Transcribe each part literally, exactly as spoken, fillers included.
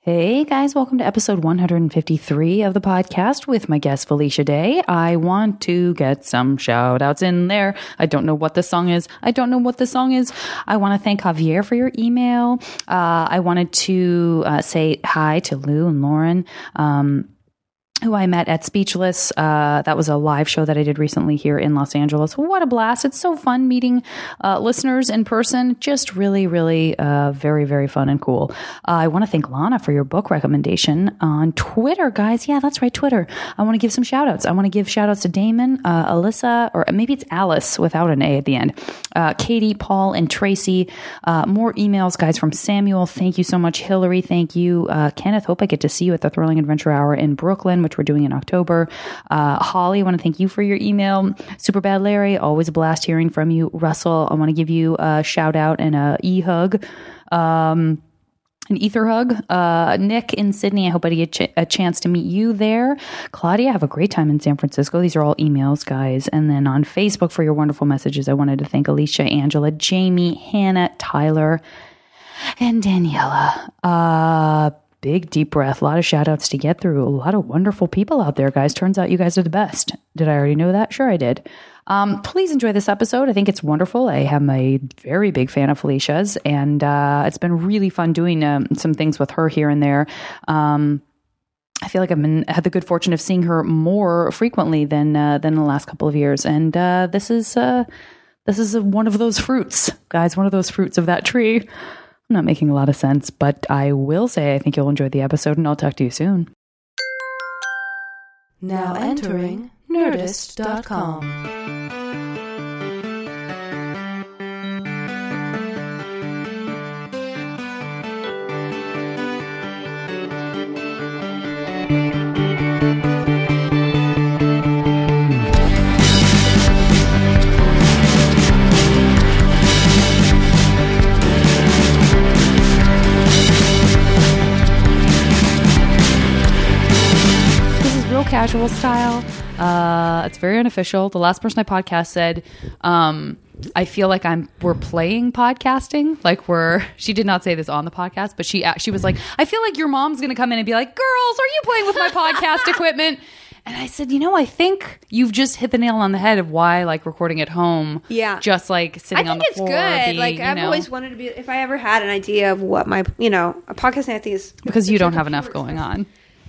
Hey guys, welcome to episode one hundred fifty-three of the podcast with my guest Felicia Day. I want to get some shout outs in there. I don't know what the song is. I don't know what the song is. I want to thank Javier for your email. Uh, I wanted to uh, say hi to Lou and Lauren, um, who I met at Speechless. Uh, that was a live show that I did recently here in Los Angeles. What a blast. It's so fun meeting uh, listeners in person. Just really, really uh, very, very fun and cool. Uh, I want to thank Lana for your book recommendation on Twitter, guys. Yeah, that's right, Twitter. I want to give some shout outs. I want to give shout outs to Damon, uh, Alyssa, or maybe it's Alice without an A at the end, uh, Katie, Paul, and Tracy. Uh, more emails, guys, from Samuel. Thank you so much. Hillary, thank you. Uh, Kenneth, hope I get to see you at the Thrilling Adventure Hour in Brooklyn, which we're doing in October. Uh, Holly, I want to thank you for your email. Superbad Larry, always a blast hearing from you. Russell, I want to give you a shout out and a e-hug. Um, an ether hug. Uh, Nick in Sydney, I hope I get ch- a chance to meet you there. Claudia, have a great time in San Francisco. These are all emails, guys. And then on Facebook for your wonderful messages, I wanted to thank Alicia, Angela, Jamie, Hannah, Tyler, and Daniela. Uh, Big deep breath, a lot of shout outs to get through, a lot of wonderful people out there, guys. Turns out you guys are the best. Did I already know that? Sure I did. Um, please enjoy this episode. I think it's wonderful. I am a very big fan of Felicia's, and uh, it's been really fun doing um, some things with her here and there. Um, I feel like I've been had the good fortune of seeing her more frequently than uh, than the last couple of years, and uh, this is uh, this is one of those fruits, guys. One of those fruits of that tree. I'm not making a lot of sense, but I will say I think you'll enjoy the episode, and I'll talk to you soon. Now entering Nerdist dot com. Casual style. Uh, it's very unofficial. The last person I podcast said, um, I feel like I'm we're playing podcasting. Like we're. She did not say this on the podcast, but she she was like, I feel like your mom's going to come in and be like, girls, are you playing with my podcast equipment? And I said, you know, I think you've just hit the nail on the head of why like recording at home. Yeah. Just like sitting on the floor. I think it's good. Being, like I've you know, always wanted to be. If I ever had an idea of what my, you know, a podcasting, I think is because you don't have enough going on.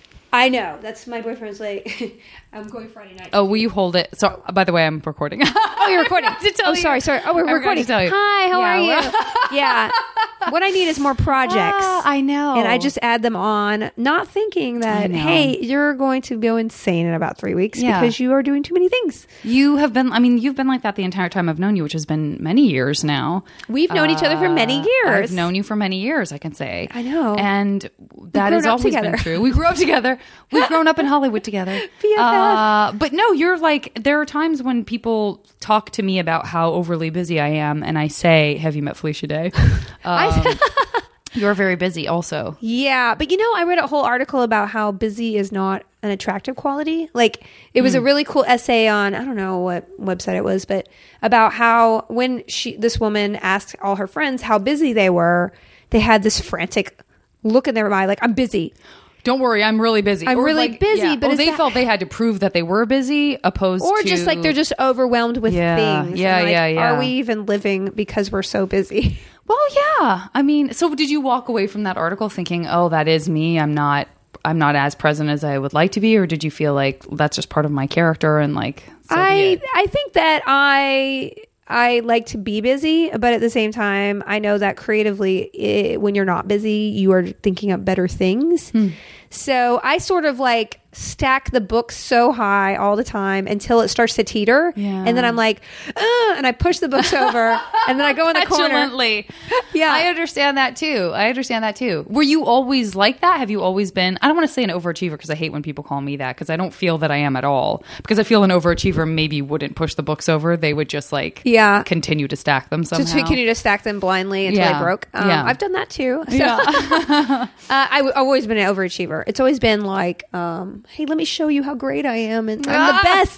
I know. That's my boyfriend's like, I'm going Friday night. Oh, will you hold it? So, by the way, I'm recording. Oh, you're recording. to tell oh, you. sorry, sorry. Oh, we're I recording. To tell you. Hi, how yeah, are you? Yeah. What I need is more projects. Oh, I know. And I just add them on, not thinking that, hey, you're going to go insane in about three weeks yeah. because you are doing too many things. You have been, I mean, you've been like that the entire time I've known you, which has been many years now. We've known uh, each other for many years. I've known you for many years, I can say. I know. And that has always together. been true. We grew up together. We've grown up in Hollywood together. B F F. Uh, but no, you're like, there are times when people talk to me about how overly busy I am, and I say, have you met Felicia Day? Um, you're very busy also. Yeah, but you know, I read a whole article about how busy is not an attractive quality. Like, it was mm. a really cool essay on, I don't know what website it was, but about how when she, this woman asked all her friends how busy they were, they had this frantic look in their eye, like, I'm busy. Don't worry, I'm really busy. I'm or really like, busy, yeah. but or they that... felt they had to prove that they were busy, opposed or to, or just like they're just overwhelmed with yeah, things. Yeah, like, yeah, yeah. Are we even living because we're so busy? Well, yeah. I mean, so did you walk away from that article thinking, "Oh, that is me. I'm not. I'm not as present as I would like to be," or did you feel like that's just part of my character and like? So I I think that I. I like to be busy, but at the same time, I know that creatively, it, when you're not busy, you are thinking up better things. Hmm. So I sort of like stack the books so high all the time until it starts to teeter. Yeah. And then I'm like, uh, and I push the books over and then I go in the corner. Petulantly. Yeah. I understand that too. I understand that too. Were you always like that? Have you always been, I don't want to say an overachiever because I hate when people call me that because I don't feel that I am at all. Because I feel an overachiever maybe wouldn't push the books over. They would just like yeah. continue to stack them somehow. Just continue to stack them blindly until yeah. they broke. Um, yeah. I've done that too. So. Yeah. uh, I, I've always been an overachiever. It's always been like, um, hey, let me show you how great I am and I'm ah! the best.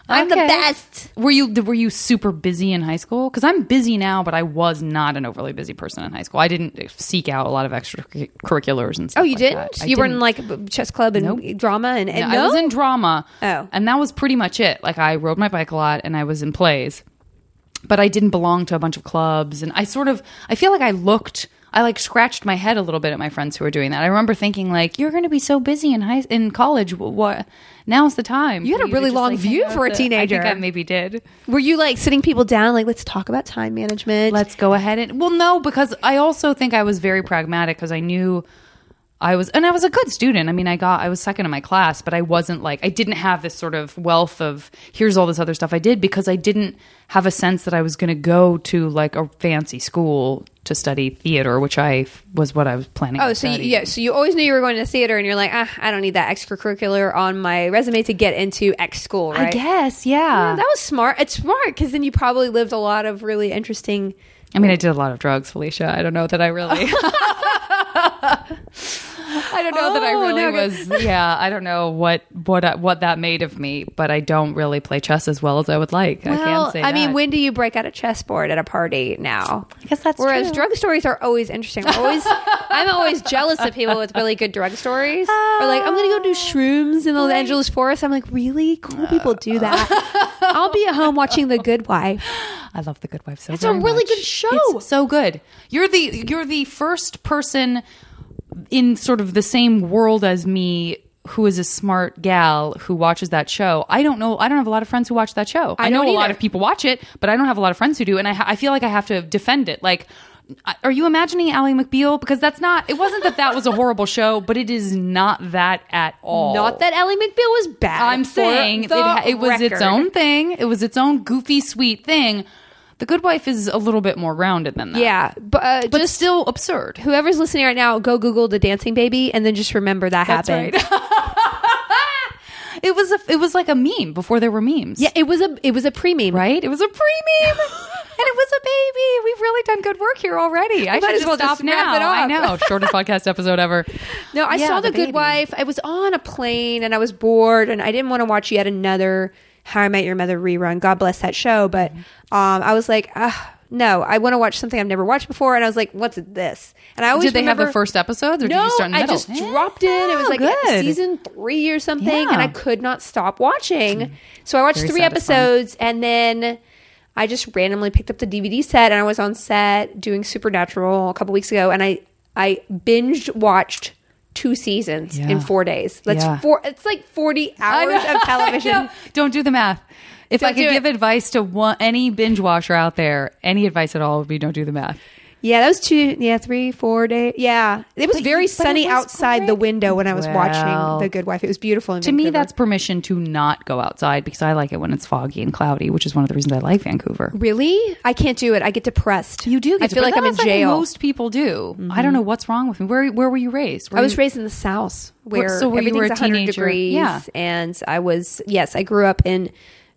I'm the Okay. best. Were you were you super busy in high school? Because I'm busy now, but I was not an overly busy person in high school. I didn't seek out a lot of extracurriculars and stuff. Oh, you like didn't? that. I You were in didn't. like a chess club and Nope. drama and, and No, no? I was in drama. Oh. And that was pretty much it. Like I rode my bike a lot and I was in plays. But I didn't belong to a bunch of clubs, and I sort of I feel like I looked I like scratched my head a little bit at my friends who were doing that. I remember thinking like, you're going to be so busy in high in college. What now's the time. You had for a to really just, long like, view hang out for a with the- teenager. I think I maybe did. Were you like sitting people down like, let's talk about time management? Let's go ahead and well, no, because I also think I was very pragmatic because I knew I was, and I was a good student. I mean, I got, I was second in my class, but I wasn't like, I didn't have this sort of wealth of here's all this other stuff I did because I didn't have a sense that I was going to go to like a fancy school to study theater, which I was what I was planning. Oh, to so you, study. yeah, so you always knew you were going to theater, and you're like, ah, I don't need that extracurricular on my resume to get into X school, right? I guess, yeah. Yeah, that was smart. It's smart because then you probably lived a lot of really interesting. I mean, I did a lot of drugs, Felicia. I don't know that I really. I don't know that I Oh, really no, was. Yeah, I don't know what what I- what that made of me, but I don't really play chess as well as I would like. I Well, can't say. I mean, that. when do you break out a chessboard at a party now? I guess that's Whereas true. drug stories are always interesting. We're always, I'm always jealous of people with really good drug stories. Or like, I'm going to go do shrooms in the Los Angeles forest. I'm like, really? Cool people do that. I'll be at home watching The Good Wife. I love The Good Wife so It's a very really much. good show. It's so good. You're the you're the first person in sort of the same world as me who is a smart gal who watches that show. I don't know. I don't have a lot of friends who watch that show. I I, know don't a lot either. of people watch it, but I don't have a lot of friends who do. And I, ha- I feel like I have to defend it. Like, I- are you imagining Ally McBeal? Because that's not, it wasn't that that was a horrible show, but it is not that at all. Not that Ally McBeal was bad. I'm for saying it, the ha- it was its record. own thing. It was its own goofy, sweet thing. The Good Wife is a little bit more rounded than that. Yeah, but, uh, But just still absurd. whoever's listening right now, go Google the dancing baby and then just remember that That's happened. right. It was a, it was like a meme before there were memes. Yeah, it was a it was a pre meme, Right? It was a pre-meme. And it was a baby. We've really done good work here already. I might should as just well stop just wrap now. it up. I know. Shortest podcast episode ever. No, I Yeah, saw the, the Good baby. Wife. I was on a plane and I was bored and I didn't want to watch yet another How I Met Your Mother rerun. God bless that show, but um, I was like, ah, no, I want to watch something I've never watched before. And I was like, what's this? And I always Did they have remember, the first episodes, or did no, you start in the I middle? just dropped in. It was Oh, like good. season three or something, Yeah. and I could not stop watching. So I watched Very three satisfying. episodes, and then I just randomly picked up the D V D set, and I was on set doing Supernatural a couple weeks ago, and I I binged watched two seasons Yeah. in four days. That's Yeah. four. It's like forty I hours know. of television. I know. Don't do the math. If Don't I could do give it. advice to one, any binge watcher out there, any advice at all would be don't do the math. Yeah, that was two. Yeah, three, four days. Yeah, it was But very you- but it sunny was outside the great. window when I was Well, watching The Good Wife. It was beautiful. In To me, Vancouver. that's permission to not go outside because I like it when it's foggy and cloudy, which is one of the reasons I like Vancouver. Really? I can't do it. I get depressed. You do. Get I to- feel but like I'm in that's jail. most people do. I don't know what's wrong with me. Where Where were you raised? Were I was you- raised in the South where so were you were everything's a one hundred teenager? degrees. Yeah. And I was, yes, I grew up in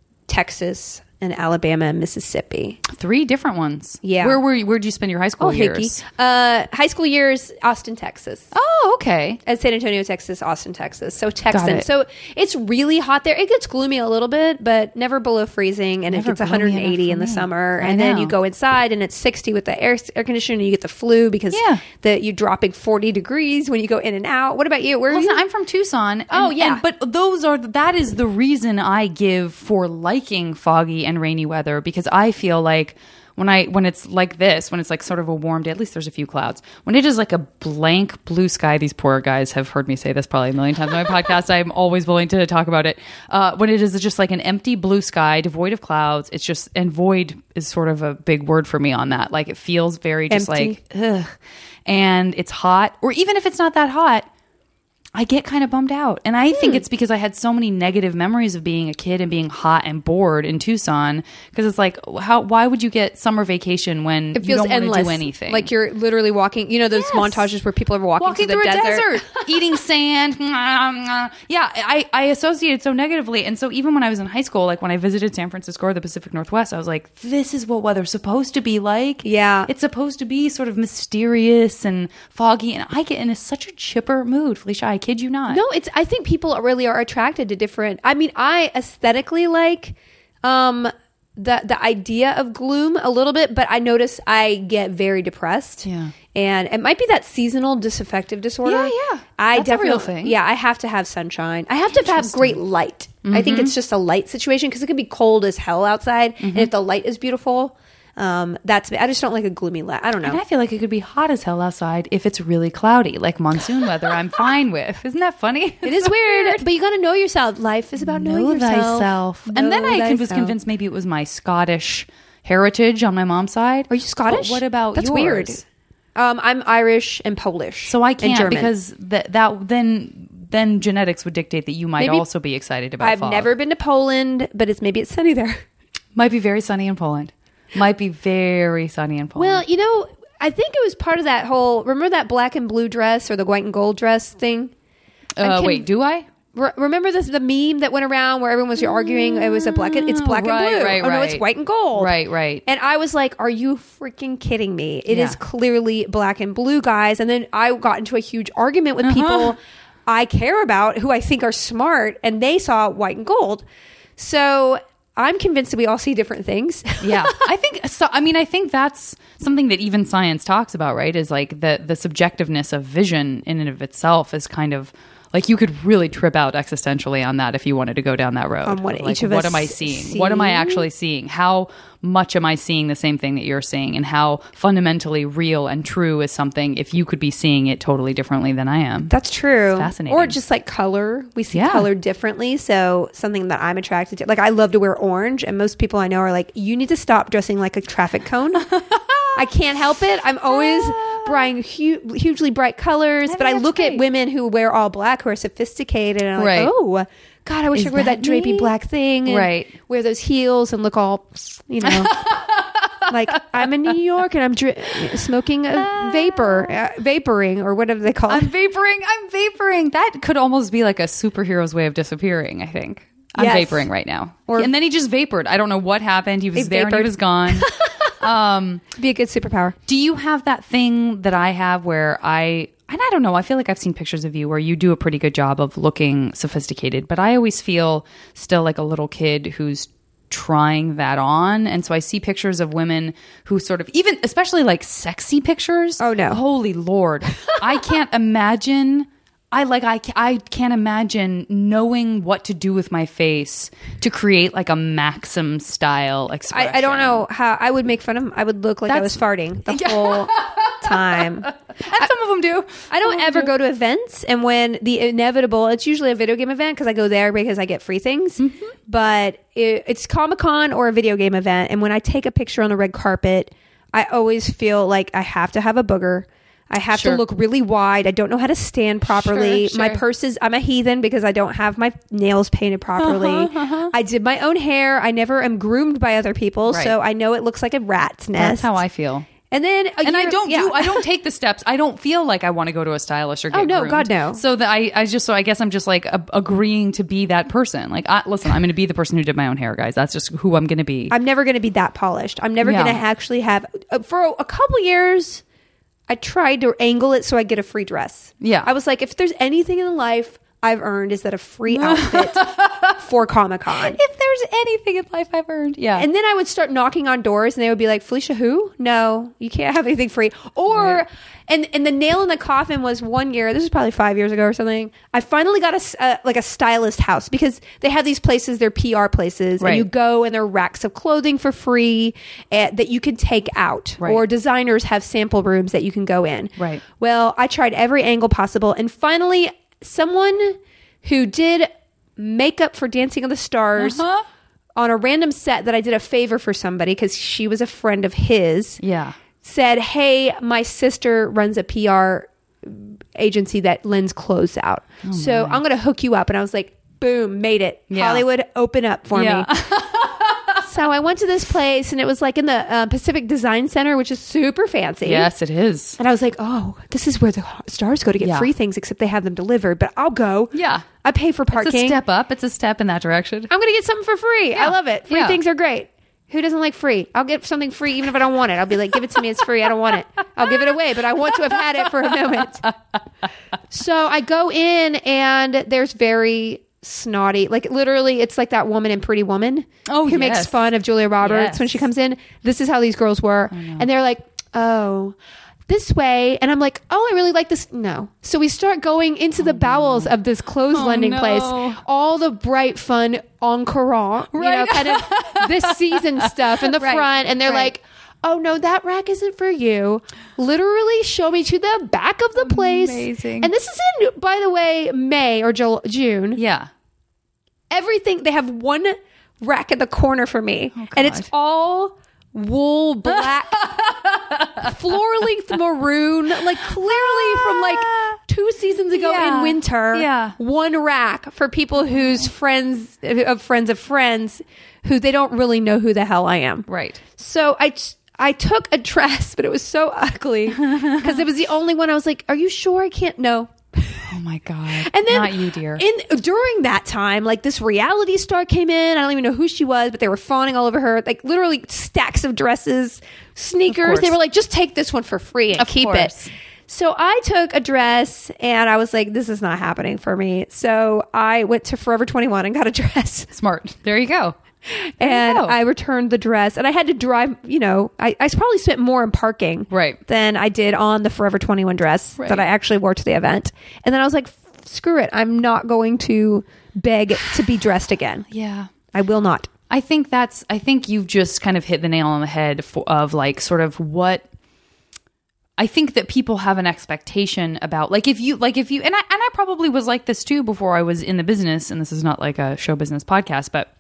Texas and Alabama and Mississippi. three different ones. Yeah. Where were you? Where did you spend your high school Oh, hickey. years? Uh, high school years, Austin, Texas. Oh, okay. At San Antonio, Texas, Austin, Texas. So Texan. it. So it's really hot there. It gets gloomy a little bit, but never below freezing. And Never it gets gloomy one hundred eighty enough in the for me. summer. I And then know. you go inside and it's sixty with the air, air conditioning and you get the flu because Yeah. the, you're dropping forty degrees when you go in and out. What about you? Where are Listen, you? I'm from Tucson. and- Oh, yeah. and- but those are that is the reason I give for liking foggy and rainy weather because I feel like when I when it's like this, when it's like sort of a warm day, at least there's a few clouds. When it is like a blank blue sky, these poor guys have heard me say this probably a million times on my podcast. I'm always willing to talk about it. Uh, when it is just like an empty blue sky, devoid of clouds, it's just and void is sort of a big word for me on that. Like it feels very just Empty. like ugh, and it's hot, or even if it's not that hot. I get kind of bummed out. And I Hmm. think it's because I had so many negative memories of being a kid and being hot and bored in Tucson. Because it's like, how? Why would you get summer vacation when It you feels don't want endless. to do anything? Like you're literally walking. You know those Yes. montages where people are walking, walking through through the a desert. desert, eating sand. Yeah, I, I associated so negatively. And so even when I was in high school, like when I visited San Francisco or the Pacific Northwest, I was like, this is what weather's supposed to be like. Yeah. It's supposed to be sort of mysterious and foggy. And I get in a, such a chipper mood, Felicia. I kid you not. No, it's. I think people really are attracted to different. I mean, I aesthetically like um, the the idea of gloom a little bit, but I notice I get very depressed. Yeah. And it might be that seasonal disaffective disorder. Yeah, yeah. I That's a definitely, real thing. Yeah, I have to have sunshine. I have to have great light. I think Mm-hmm. it's just a light situation because it can be cold as hell outside, Mm-hmm. and if the light is beautiful, um, that's I just don't like a gloomy light. I don't know. And I feel like it could be hot as hell outside if it's really cloudy, like monsoon weather. I'm fine with. Isn't that funny? It is weird, but you got to know yourself. Life is about knowing Know yourself. thyself. Know And then I was thyself. convinced maybe it was my Scottish heritage on my mom's side. Are you Scottish? But what about That's yours? weird. Um, I'm Irish and Polish. So I and can't German. because that that then then genetics would dictate that you might Maybe- also be excited about I've fog. never been to Poland, but it's maybe it's sunny there. Might be very sunny in Poland. Might be very sunny in Poland. Well, you know, I think it was part of that whole. Remember that black and blue dress or the white and gold dress thing? I uh, can- wait, do I? Re- remember this the meme that went around where everyone was arguing? It was a black and it's black Right, and blue. right, oh no, it's right. white and gold. Right, right. And I was like, "Are you freaking kidding me? It Yeah. is clearly black and blue, guys." And then I got into a huge argument with Uh-huh. people I care about who I think are smart, and they saw white and gold. So I'm convinced that we all see different things. Yeah, I think so. I mean, I think that's something that even science talks about, right? Is like the the subjectiveness of vision in and of itself is kind of like you could really trip out existentially on that if you wanted to go down that road. On what Like, each of what us am I seeing? see? What am I actually seeing? How much am I seeing the same thing that you're seeing? And how fundamentally real and true is something if you could be seeing it totally differently than I am? That's true. It's fascinating. Or just like color. We see Yeah. color differently. So something that I'm attracted to. Like I love to wear orange, and most people I know are like, you need to stop dressing like a traffic cone. I can't help it. I'm always buying hu- hugely bright colors, I but I think look that's at great. women who wear all black who are sophisticated and I'm Right. like, oh, God, I wish Is I could wear that, that drapey me? black thing. And Right. wear those heels and look all, you know. Like I'm in New York and I'm dri- smoking a vapor, uh, vaporing or whatever they call it. I'm vaporing. I'm vaporing. That could almost be like a superhero's way of disappearing, I think. I'm Yes. vaporing right now. Or- and then he just vapored. I don't know what happened. He was He there and he vapored. was gone. um, Be a good superpower. do you have that thing that I have where I, and I don't know, I feel like I've seen pictures of you where you do a pretty good job of looking sophisticated, but I always feel still like a little kid who's trying that on. And so I see pictures of women who sort of, even especially like sexy pictures. Oh, no. Holy Lord. I can't imagine. I like I, ca- I can't imagine knowing what to do with my face to create like a Maxim style expression. I, I don't know how I would make fun of him. I would look like I was That's- farting the whole time. And some of them do. I don't ever go to events, and when the inevitable, it's usually a video game event because I go there because I get free things. Mm-hmm. But it, it's Comic Con or a video game event, and when I take a picture on the red carpet, I always feel like I have to have a booger. I have Sure. to look really wide. I don't know how to stand properly. Sure, My sure. purse is, I'm a heathen because I don't have my nails painted properly. Uh-huh, I did my own hair. I never am groomed by other people. Right. So I know it looks like a rat's nest. That's how I feel. And then, a And I year- don't yeah. do. I don't take the steps. I don't feel like I want to go to a stylist or get Oh, no, groomed. God, no. So that I, I just, so I guess I'm just like a, agreeing to be that person. Like, I, listen, I'm going to be the person who did my own hair, guys. That's just who I'm going to be. I'm never going to be that polished. I'm never Yeah. going to actually have. Uh, for a, a couple years, I tried to angle it so I get a free dress. Yeah. I was like, if there's anything in life I've earned, is that a free outfit for Comic Con. If there's anything in life I've earned, yeah. And then I would start knocking on doors, and they would be like, "Felicia, who? No, you can't have anything free." Or, Right. and and the nail in the coffin was one year. This was probably five years ago or something. I finally got a s- uh, like a stylist house because they have these places. They're P R places, Right. and you go and there are racks of clothing for free uh, that you can take out, Right. or designers have sample rooms that you can go in. Right. Well, I tried every angle possible, and finally, someone who did makeup for Dancing on the Stars Uh-huh. on a random set that I did a favor for somebody because she was a friend of his, yeah. said, "Hey, my sister runs a P R agency that lends clothes out. so I'm going to hook you up." And I was like, boom, made it. Yeah. Hollywood, open up for Yeah. me. So I went to this place, and it was like in the uh, Pacific Design Center, which is super fancy. Yes, it is. And I was like, oh, this is where the stars go to get Yeah. free things, except they have them delivered. But I'll go. Yeah. I pay for It's parking. a step up. It's a step in that direction. I'm going to get something for free. I Yeah. love it. Free Yeah. things are great. Who doesn't like free? I'll get something free even if I don't want it. I'll be like, give it to me. It's free. I don't want it. I'll give it away, but I want to have had it for a moment. So I go in and there's very snotty, like literally it's like that woman in Pretty Woman oh, who yes. makes fun of Julia Roberts yes. when she comes in. This is how these girls were. And they're like, oh, this way. And I'm like, oh, I really like this. No. So we start going into the bowels of this clothes Oh, lending no. place. All the bright, fun encore, you know, Right. kind of this season stuff in the Right. front. And they're Right. like, oh no, that rack isn't for you. Literally show me to the back of the place. Amazing. And this is in, by the way, May or Ju- June. Yeah. Everything, they have one rack in the corner for me. And it's God. all wool black, floor length maroon, like clearly from like two seasons ago Yeah. in winter. Yeah. One rack for people whose friends of friends of friends who they don't really know who the hell I am. Right. So I I took a dress, but it was so ugly because it was the only one I was like, are you sure I can't? No. Oh my God. And then not you, dear. In during that time, like this reality star came in. I don't even know who she was, but they were fawning all over her. Like literally stacks of dresses, sneakers. course. They were like, just take this one for free and Of keep course. it. So I took a dress and I was like, this is not happening for me. So I went to Forever twenty-one and got a dress. Smart. There you go. And go. I returned the dress and I had to drive, you know, I, I probably spent more in parking Right. than I did on the Forever twenty-one dress Right. that I actually wore to the event. And then I was like, screw it. I'm not going to beg to be dressed again. Yeah. I will not. I think that's, I think you've just kind of hit the nail on the head for, of like sort of what I think that people have an expectation about, like if you, like if you, and I, and I probably was like this too before I was in the business, and this is not like a show business podcast, but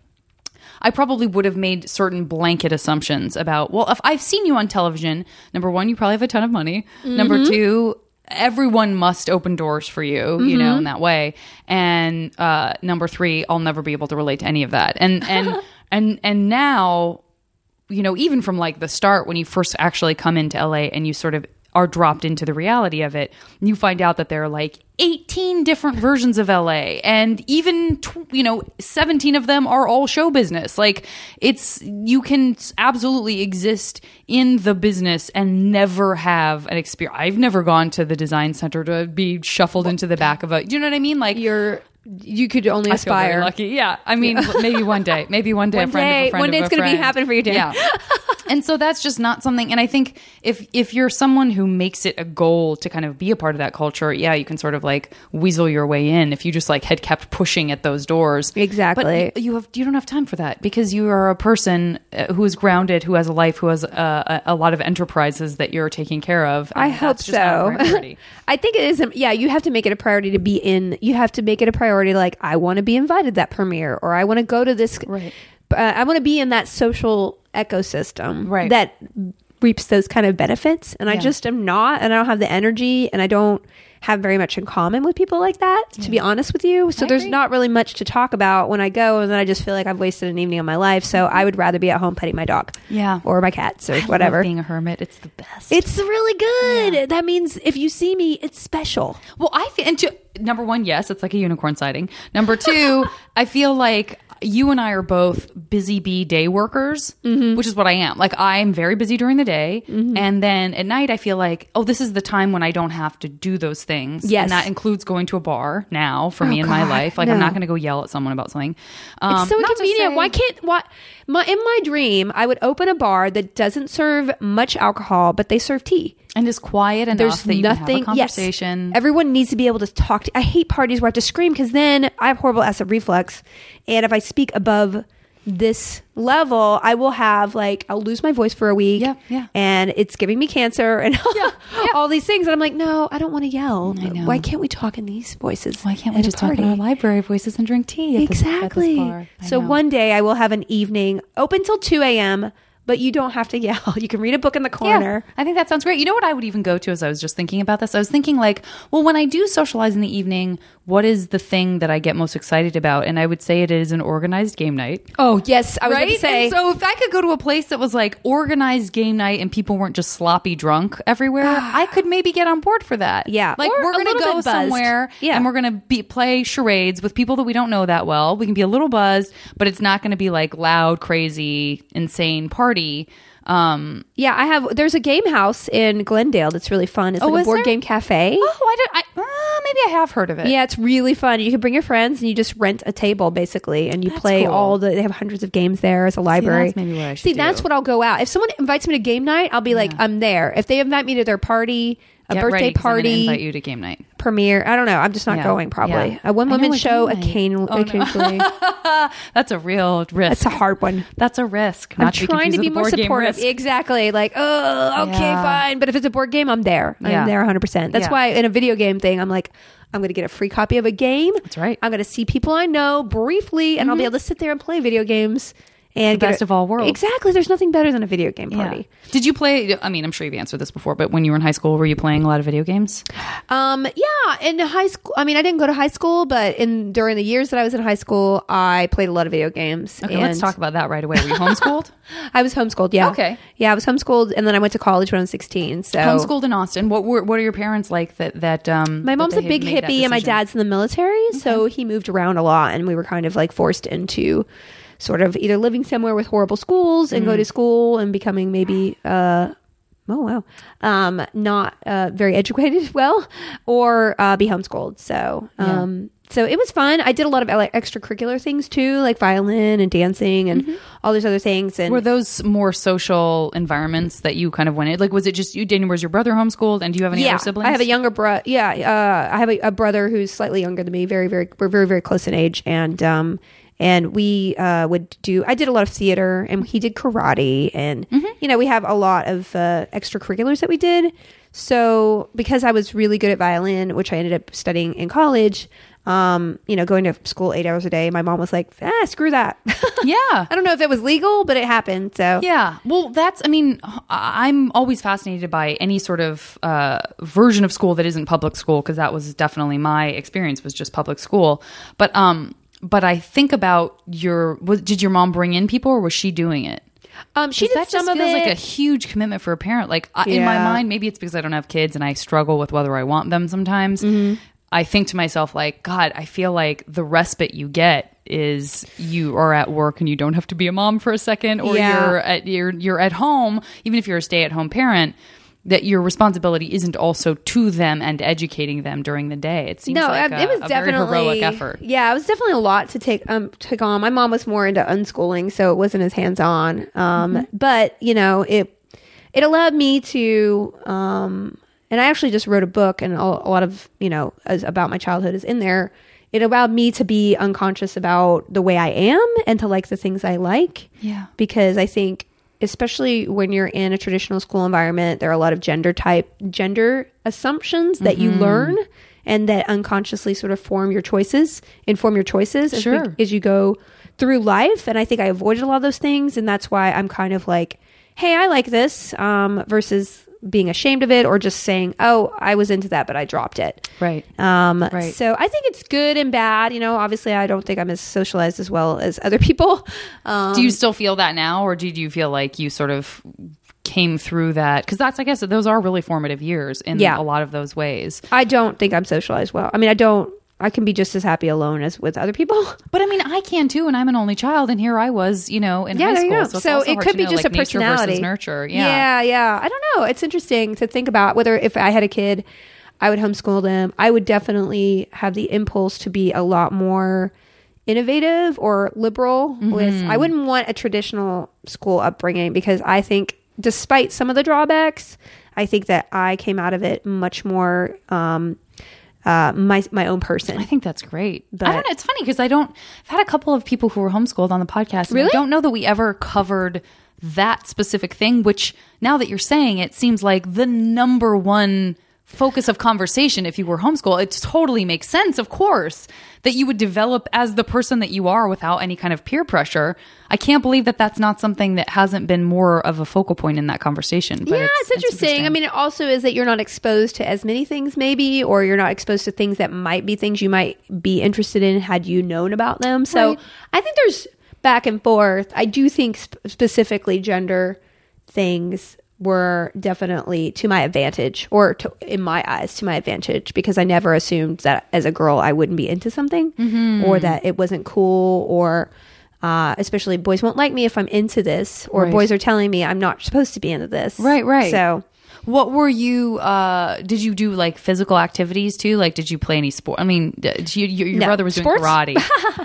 I probably would have made certain blanket assumptions about, well, if I've seen you on television, number one, you probably have a ton of money. Mm-hmm. Number two, everyone must open doors for you, Mm-hmm. you know, in that way. And uh, number three, I'll never be able to relate to any of that. And and and and now, you know, even from like the start, when you first actually come into L A and you sort of are dropped into the reality of it, you find out that there are like eighteen different versions of L A, and even tw- you know seventeen of them are all show business. Like it's, you can absolutely exist in the business and never have an experience. I've never gone to the design center to be shuffled into the back of a, do you know what I mean? Like You're, you could only I feel very aspire. lucky. Yeah. I mean, maybe one day, maybe one day, One a friend day- of a friend one day of it's a gonna be friend. happening for you, Dan. Yeah. And so that's just not something. And I think if, if you're someone who makes it a goal to kind of be a part of that culture, yeah, you can sort of like weasel your way in if you just like had kept pushing at those doors. Exactly. But you have, you don't have time for that because you are a person uh, who is grounded, who has a life, who has uh, a, a lot of enterprises that you're taking care of. I and hope that's just not a so. priority. I think it is. Yeah, you have to make it a priority to be in. You have to make it a priority. Like, I want to be invited to that premiere, or I want to go to this. Right. Uh, I want to be in that social ecosystem Right. that reaps those kind of benefits. And I Yeah. just am not, and I don't have the energy, and I don't have very much in common with people like that, to be honest with you. So I there's agree. not really much to talk about when I go, and then I just feel like I've wasted an evening of my life. So I would rather be at home petting my dog. Yeah. Or my cats or I love whatever. being a hermit. It's the best. It's really good. That means if you see me, it's special. Well, I feel, and to, number one, yes, it's like a unicorn sighting. Number two, I feel like you and I are both busy bee day workers, Mm-hmm. which is what I am. Like I'm very busy during the day. And then at night, I feel like, oh, this is the time when I don't have to do those things. Yes. And that includes going to a bar now for me in my God, life. Like I'm no. not going to go yell at someone about something. Um, It's so not to inconvenient. say- Why can't why my in my dream I would open a bar that doesn't serve much alcohol, but they serve tea. And is quiet enough There's that you nothing. can have a conversation. Yes, everyone needs to be able to talk. To, I hate parties where I have to scream because then I have horrible acid reflux, and if I speak above this level, I will have like I'll lose my voice for a week. Yeah, yeah. And it's giving me cancer and yeah. all these things. And I'm like, no, I don't want to yell. I know. Why can't we talk in these voices? Why can't we at a just talk in party? our library voices and drink tea at this, at this Exactly. bar? I So know. one day I will have an evening open till two a.m. but you don't have to yell. You can read a book in the corner. Yeah, I think that sounds great. You know what I would even go to as I was just thinking about this? I was thinking like, well, when I do socialize in the evening, what is the thing that I get most excited about? And I would say it is an organized game night. Oh, yes. I was Right? going to say. And so if I could go to a place that was like organized game night and people weren't just sloppy drunk everywhere, I could maybe get on board for that. Yeah. Like Or we're a going to little go bit buzzed. somewhere Yeah. and we're going to be play charades with people that we don't know that well. We can be a little buzzed, but it's not going to be like loud, crazy, insane party. Um, Yeah, I have. There's a game house in Glendale that's really fun. It's Oh, like a is board there? game cafe. oh, I don't, I, uh, maybe I have heard of it. Yeah, it's really fun. You can bring your friends and you just rent a table basically, and you That's play cool. all the. They have hundreds of games there as a library. that's maybe what I should See, do. that's what I'll go out. If someone invites me to game night, I'll be like, I'm there. If they invite me to their party, a Get birthday ready, 'cause I'm gonna party, invite you to game night. premiere, I don't know. I'm just not Yeah. going. Probably Yeah. a one I know woman a show. game night. Occasionally, Oh, no. occasionally. That's a real risk. It's a hard one. That's a risk. I'm Not to trying to confused be with a more board game supportive. risk. Exactly. Like, oh, okay, Yeah. fine. But if it's a board game, I'm there. Yeah. I'm there one hundred percent. That's Yeah. why in a video game thing, I'm like, I'm going to get a free copy of a game. That's right. I'm going to see people I know briefly, and I'll be able to sit there and play video games. And The get best a- of all worlds. Exactly. There's nothing better than a video game Yeah. party. Did you play? I mean, I'm sure you've answered this before, but when you were in high school, were you playing a lot of video games? Um, yeah, in high school. I mean, I didn't go to high school, but in during the years that I was in high school, I played a lot of video games. Okay, let's and talk about that right away. Were you homeschooled? I was homeschooled. Yeah. Okay. Yeah, I was homeschooled, and then I went to college when I was sixteen. So Homeschooled in Austin. What were what are your parents like? That that um. my that mom's they a had big made that hippie, and my decision? dad's in the military, so he moved around a lot, and we were kind of like forced into sort of either living somewhere with horrible schools and Mm. go to school and becoming maybe uh oh wow um not uh very educated well, or uh be homeschooled. So um so it was fun. I did a lot of like extracurricular things too, like violin and dancing and all these other things. And Were those more social environments that you kind of went in? Like, was it just you, Daniel? Was your brother homeschooled? And do you have any yeah, other siblings? I have a younger brother. Yeah, uh, I have a, a brother who's slightly younger than me. Very, very, we're very, very close in age, and um, and we uh, would do. I did a lot of theater, and he did karate, and you know, we have a lot of uh, extracurriculars that we did. So because I was really good at violin, which I ended up studying in college, um, you know, going to school eight hours a day, my mom was like, "Ah, screw that." Yeah. I don't know if it was legal, but it happened. So Yeah. Well, that's, I mean, I'm always fascinated by any sort of uh, version of school that isn't public school, because that was definitely my experience, was just public school. But, um, but I think about your, was, did your mom bring in people, or was she doing it? um, she 'Cause did that some just of feels it. like a huge commitment for a parent. Like I, in my Yeah. mind, maybe it's because I don't have kids and I struggle with whether I want them sometimes. Mm-hmm. I think to myself, like, God, I feel like the respite you get is you are at work and you don't have to be a mom for a second, or Yeah. you're at you're you're at home, even if you're a stay-at-home parent, that your responsibility isn't also to them and educating them during the day. It seems No, like uh, a, it was a definitely very heroic effort. Yeah, it was definitely a lot to take um take on. My mom was more into unschooling, so it wasn't as hands on. Um, Mm-hmm. but you know, it it allowed me to um, and I actually just wrote a book, and a, a lot of you know as, about my childhood is in there. It allowed me to be unconscious about the way I am and to like the things I like. Yeah. Because I think, especially when you're in a traditional school environment, there are a lot of gender type, gender assumptions that you learn and that unconsciously sort of form your choices, inform your choices as, Sure. we, as you go through life. And I think I avoided a lot of those things. And that's why I'm kind of like, hey, I like this, um, versus being ashamed of it, or just saying, oh, I was into that, but I dropped it. Right. Um, Right. So I think it's good and bad. You know, obviously I don't think I'm as socialized as well as other people. Um, Do you still feel that now, or did you feel like you sort of came through that? Because that's, I guess, those are really formative years in Yeah. a lot of those ways. I don't think I'm socialized well. I mean, I don't, I can be just as happy alone as with other people. But I mean, I can too, and I'm an only child, and here I was, you know, in Yeah, high there you school. go. So, it's So also it hard could to be know, just like, a nature personality. versus nurture. Yeah. yeah, yeah. I don't know. It's interesting to think about whether if I had a kid, I would homeschool them. I would definitely have the impulse to be a lot more innovative or liberal with, I wouldn't want a traditional school upbringing, because I think despite some of the drawbacks, I think that I came out of it much more, um, uh, my, my own person. I think that's great. But- I don't know. It's funny because I don't, I've had a couple of people who were homeschooled on the podcast. And Really? I don't know that we ever covered that specific thing, which now that you're saying it, seems like the number one focus of conversation if you were homeschooled. It totally makes sense, of course, that you would develop as the person that you are without any kind of peer pressure. I can't believe that that's not something that hasn't been more of a focal point in that conversation. But yeah, it's, it's, interesting. it's interesting. I mean, it also is that you're not exposed to as many things maybe, or you're not exposed to things that might be things you might be interested in had you known about them. So right. I think there's back and forth. I do think sp- specifically gender things were definitely to my advantage, or to, in my eyes, to my advantage, because I never assumed that as a girl I wouldn't be into something, mm-hmm. or that it wasn't cool, or uh, especially boys won't like me if I'm into this, or right. boys are telling me I'm not supposed to be into this. Right, right. So what were you, uh, did you do like physical activities too? Like, did you play any sport? I mean, did you, your, your no. brother was doing Sports? karate.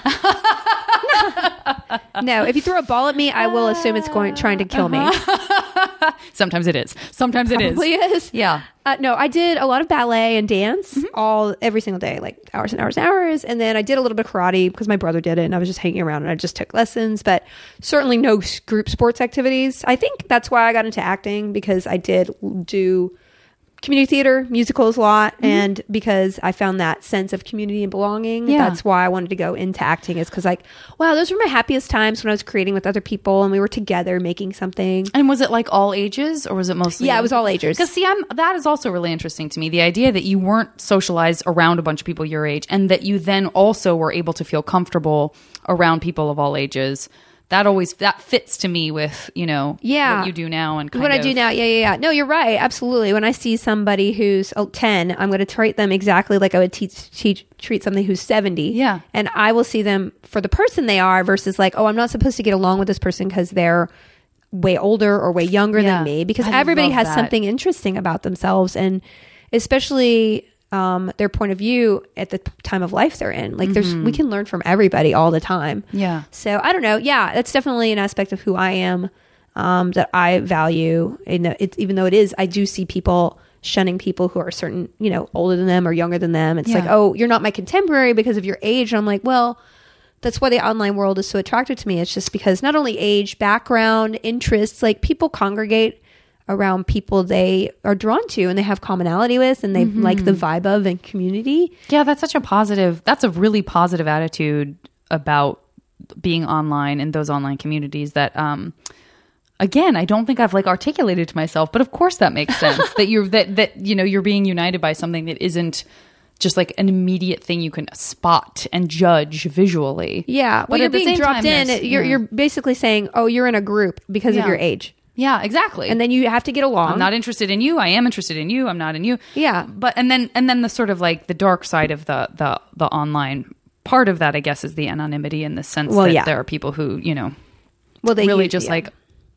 No, if you throw a ball at me, I will assume it's going trying to kill me. Sometimes it is. Sometimes it Probably is. is. Yeah. Uh, no, I did a lot of ballet and dance mm-hmm. all every single day, like hours and hours and hours. And then I did a little bit of karate because my brother did it, and I was just hanging around and I just took lessons. But certainly no group sports activities. I think that's why I got into acting, because I did do community theater, musicals a lot, mm-hmm. and because I found that sense of community and belonging. Yeah. That's why I wanted to go into acting, is because like, wow, those were my happiest times when I was creating with other people and we were together making something. And was it like all ages, or was it mostly? Yeah, it was all ages. Because see, I'm, that is also really interesting to me. The idea that you weren't socialized around a bunch of people your age, and that you then also were able to feel comfortable around people of all ages. That always, that fits to me with, you know, yeah. what you do now and kind what of. I do now. Yeah, yeah, yeah. No, you're right. Absolutely. When I see somebody who's oh, ten, I'm going to treat them exactly like I would teach, teach, treat somebody who's seventy. Yeah. And I will see them for the person they are, versus like, oh, I'm not supposed to get along with this person because they're way older or way younger yeah. than me, because I everybody has that. something interesting about themselves, and especially um, their point of view at the time of life they're in. Like, mm-hmm. there's, we can learn from everybody all the time. Yeah. So I don't know. Yeah, that's definitely an aspect of who I am, um, that I value. And it's, even though it is, I do see people shunning people who are certain, you know, older than them or younger than them. It's yeah. like, oh, you're not my contemporary because of your age. And I'm like, well, that's why the online world is so attractive to me. It's just because not only age, background, interests, like people congregate around people they are drawn to and they have commonality with, and they mm-hmm. like the vibe of and community. Yeah, that's such a positive, that's a really positive attitude about being online in those online communities that, um, again, I don't think I've like articulated to myself, but of course that makes sense that you're, that, that, you know, you're being united by something that isn't just like an immediate thing you can spot and judge visually. Yeah. But Well, you're at the being same dropped time, in. You're, yeah. you're basically saying, oh, you're in a group because Yeah. of your age. Yeah, exactly. And then you have to get along. I'm not interested in you. I am interested in you. I'm not in you. Yeah. But and then and then the sort of like the dark side of the the the online part of that, I guess, is the anonymity, in the sense well, that yeah. there are people who, you know, well, they really use, just yeah. like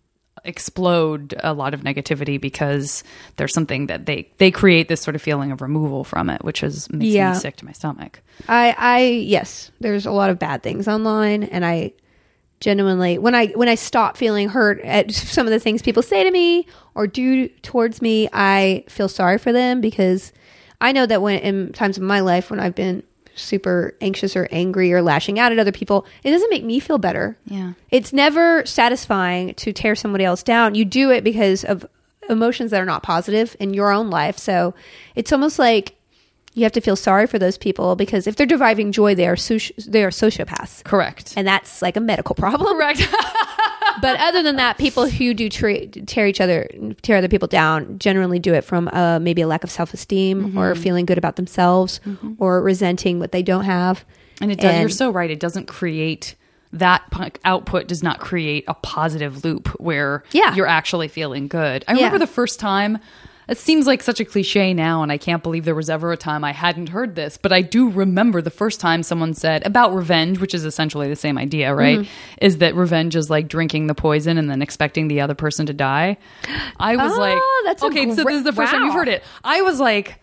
explode a lot of negativity because there's something that they they create this sort of feeling of removal from it, which is makes Yeah. me sick to my stomach. I, I, yes, there's a lot of bad things online, and I genuinely, when I when I stop feeling hurt at some of the things people say to me or do towards me, I feel sorry for them, because I know that when in times of my life when I've been super anxious or angry or lashing out at other people, it doesn't make me feel better. Yeah. It's never satisfying to tear somebody else down. You do it because of emotions that are not positive in your own life. So it's almost like you have to feel sorry for those people, because if they're deriving joy, they are soci- they are sociopaths. Correct. And that's like a medical problem. Correct. But other than that, people who do tra- tear each other, tear other people down, generally do it from uh, maybe a lack of self-esteem, mm-hmm. or feeling good about themselves, mm-hmm. or resenting what they don't have. And it does. And, you're so right. It doesn't create that p- output. Does not create a positive loop where yeah. you're actually feeling good. I yeah. remember the first time. It seems like such a cliche now, and I can't believe there was ever a time I hadn't heard this, but I do remember the first time someone said about revenge, which is essentially the same idea, right? Mm-hmm. Is that revenge is like drinking the poison and then expecting the other person to die. I was oh, like, that's okay, gr- so this is the first wow. time you've heard it. I was like,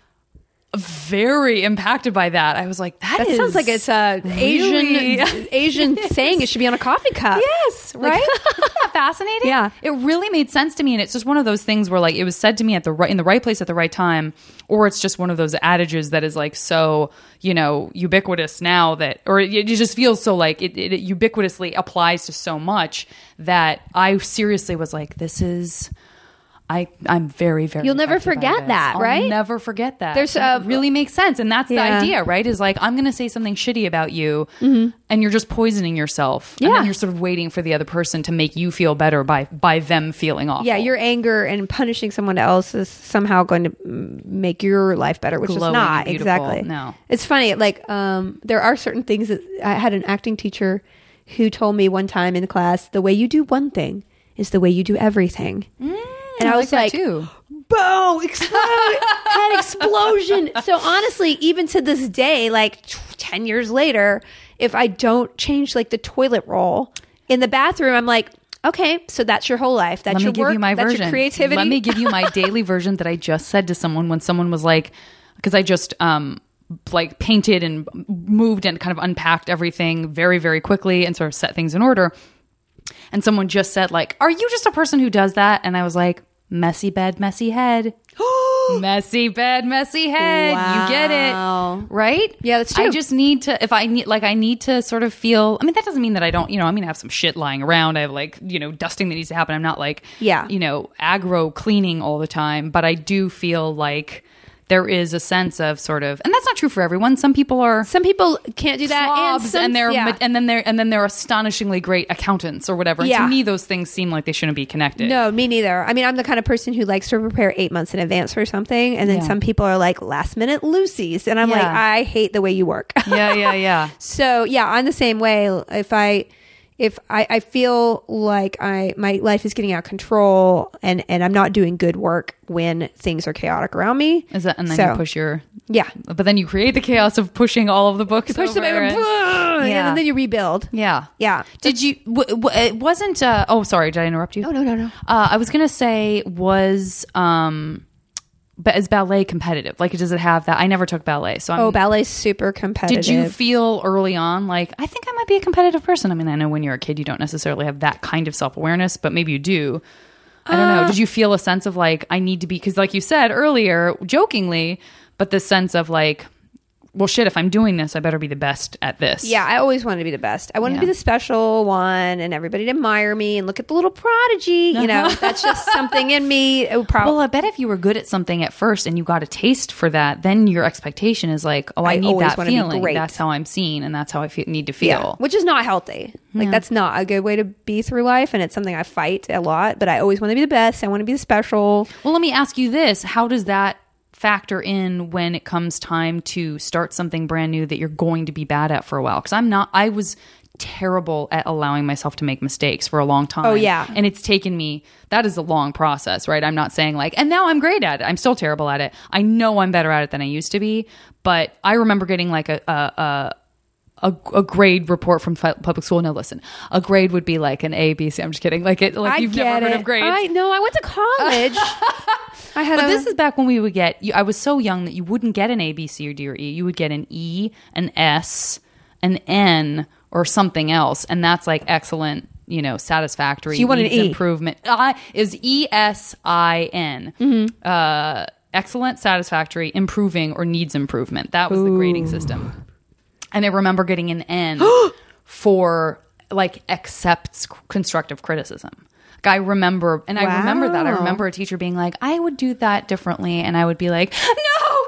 very impacted by that. I was like, that, that is sounds like it's a really... Asian Asian saying. It should be on a coffee cup. Yes, right? Like, Isn't that fascinating? Yeah. It really made sense to me, and it's just one of those things where like it was said to me at the right in the right place at the right time, or it's just one of those adages that is like so, you know, ubiquitous now that, or it, it just feels so like it, it ubiquitously applies to so much that I seriously was like, this is I, I'm very, very. You'll never affected by forget this. that, I'll right? never forget that. There's, it uh, really makes sense, and that's Yeah. the idea, right? Is like I'm going to say something shitty about you, and you're just poisoning yourself. and Yeah. then you're sort of waiting for the other person to make you feel better by by them feeling awful. Yeah, your anger and punishing someone else is somehow going to mm, make your life better, which Glowing is not and beautiful. exactly. No. It's funny. Like, um, there are certain things that I had an acting teacher who told me one time in class, the way you do one thing is the way you do everything. and I, I was like like, that too. boom, explode, head explosion. So honestly, even to this day, like ten years later, if I don't change like the toilet roll in the bathroom, I'm like, okay, so that's your whole life. That's Let your me give work. you my that's version. your creativity. Let me give you my daily version that I just said to someone when someone was like, because I just um like painted and moved and kind of unpacked everything very, very quickly and sort of set things in order. And someone just said like, are you just a person who does that? And I was like, messy bed, messy head. Messy bed, messy head. You get Wow. it. Right? Yeah, that's true. I just need to, if I need, like, I need to sort of feel, I mean, that doesn't mean that I don't, you know, I mean, I have some shit lying around. I have like, you know, dusting that needs to happen. I'm not like, Yeah. you know, aggro cleaning all the time, but I do feel like there is a sense of sort of, and that's not true for everyone. Some people are Some people can't do that, slobs and, some, and they're, yeah. and then they're, and then they're astonishingly great accountants or whatever. And Yeah. to me, those things seem like they shouldn't be connected. No, me neither. I mean, I'm the kind of person who likes to prepare eight months in advance for something, and then Yeah. some people are like last minute Lucy's, and I'm like, Yeah. I hate the way you work. Yeah, yeah, yeah. So yeah, I'm the same way. If I if I, I feel like I my life is getting out of control and and I'm not doing good work when things are chaotic around me. Is that, and then So, you push your, yeah, but then you create the chaos of pushing all of the books push them over over, and- yeah. and then you rebuild. yeah. Yeah. Did you, w- w- it wasn't, uh, oh, sorry, did I interrupt you? No, no, no, no. Uh, I was going to say, was, um, but is ballet competitive? Like, does it have that? I never took ballet. So I'm, Oh, ballet's super competitive. did you feel early on, like, I think I might be a competitive person? I mean, I know when you're a kid, you don't necessarily have that kind of self-awareness, but maybe you do. I don't know. Did you feel a sense of like, I need to be, because like you said earlier, jokingly, but this sense of like, well, shit, if I'm doing this, I better be the best at this. Yeah, I always wanted to be the best. I wanted Yeah. to be the special one and everybody to admire me and look at the little prodigy. You know, that's just something in me. It would probably. Well, I bet if you were good at something at first and you got a taste for that, then your expectation is like, oh, I, I need always that wanna be feeling. great. That's how I'm seen, and that's how I feel, need to Yeah, feel. which is not healthy. Like that's not a good way to be through life, and it's something I fight a lot. But I always want to be the best. I want to be the special. Well, let me ask you this: how does that factor in when it comes time to start something brand new that you're going to be bad at for a while? Because I'm not. I was terrible at allowing myself to make mistakes for a long time. Oh, yeah. And it's taken me, that is a long process, right? I'm not saying like, and now I'm great at it. I'm still terrible at it. I know I'm better at it than I used to be, but I remember getting like a, a, a A, a grade report from fi- public school. No, listen, a grade would be like an A, B, C. I'm just kidding. Like it, like I you've get never heard it. of grades. I know. I went to college. I had. But a, this is back when we would get, you, I was so young that you wouldn't get an A, B, C, or D, or E. You would get an E, an S, an N, or something else. And that's like excellent, you know, satisfactory. So you want an needs E. improvement. I is E S I N. Mm-hmm. Uh, excellent, satisfactory, improving, or needs improvement. That was the grading system. And I remember getting an N for like accepts constructive criticism. Like, I remember, and I remember that. I Wow. remember a teacher being like, I would do that differently. And I would be like, no,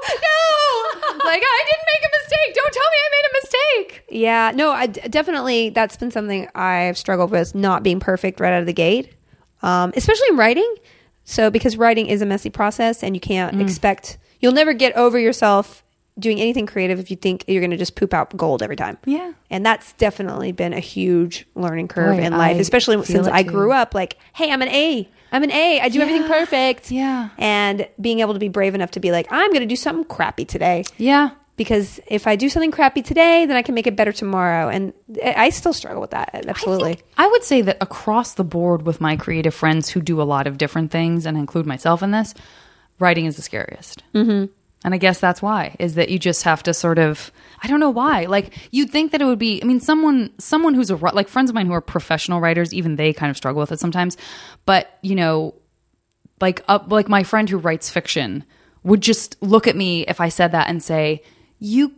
no, like I didn't make a mistake. Don't tell me I made a mistake. Yeah, no, I d- definitely that's been something I've struggled with, not being perfect right out of the gate, um, especially in writing. So because writing is a messy process, and you can't Mm. expect you'll never get over yourself doing anything creative if you think you're going to just poop out gold every time. Yeah. And that's definitely been a huge learning curve Boy, in life, I especially feel since it I too. grew up like, hey, I'm an A. I'm an A. I do everything Yeah. perfect. Yeah. And being able to be brave enough to be like, I'm going to do something crappy today. Yeah. Because if I do something crappy today, then I can make it better tomorrow. And I I still struggle with that. Absolutely. I, think, I would say that across the board with my creative friends who do a lot of different things, and I include myself in this, writing is the scariest. Mm-hmm. And I guess that's why, is that you just have to sort of, I don't know why. Like, you'd think that it would be, I mean, someone someone who's a, like friends of mine who are professional writers, even they kind of struggle with it sometimes. But, you know, like, uh, like my friend who writes fiction would just look at me if I said that and say, you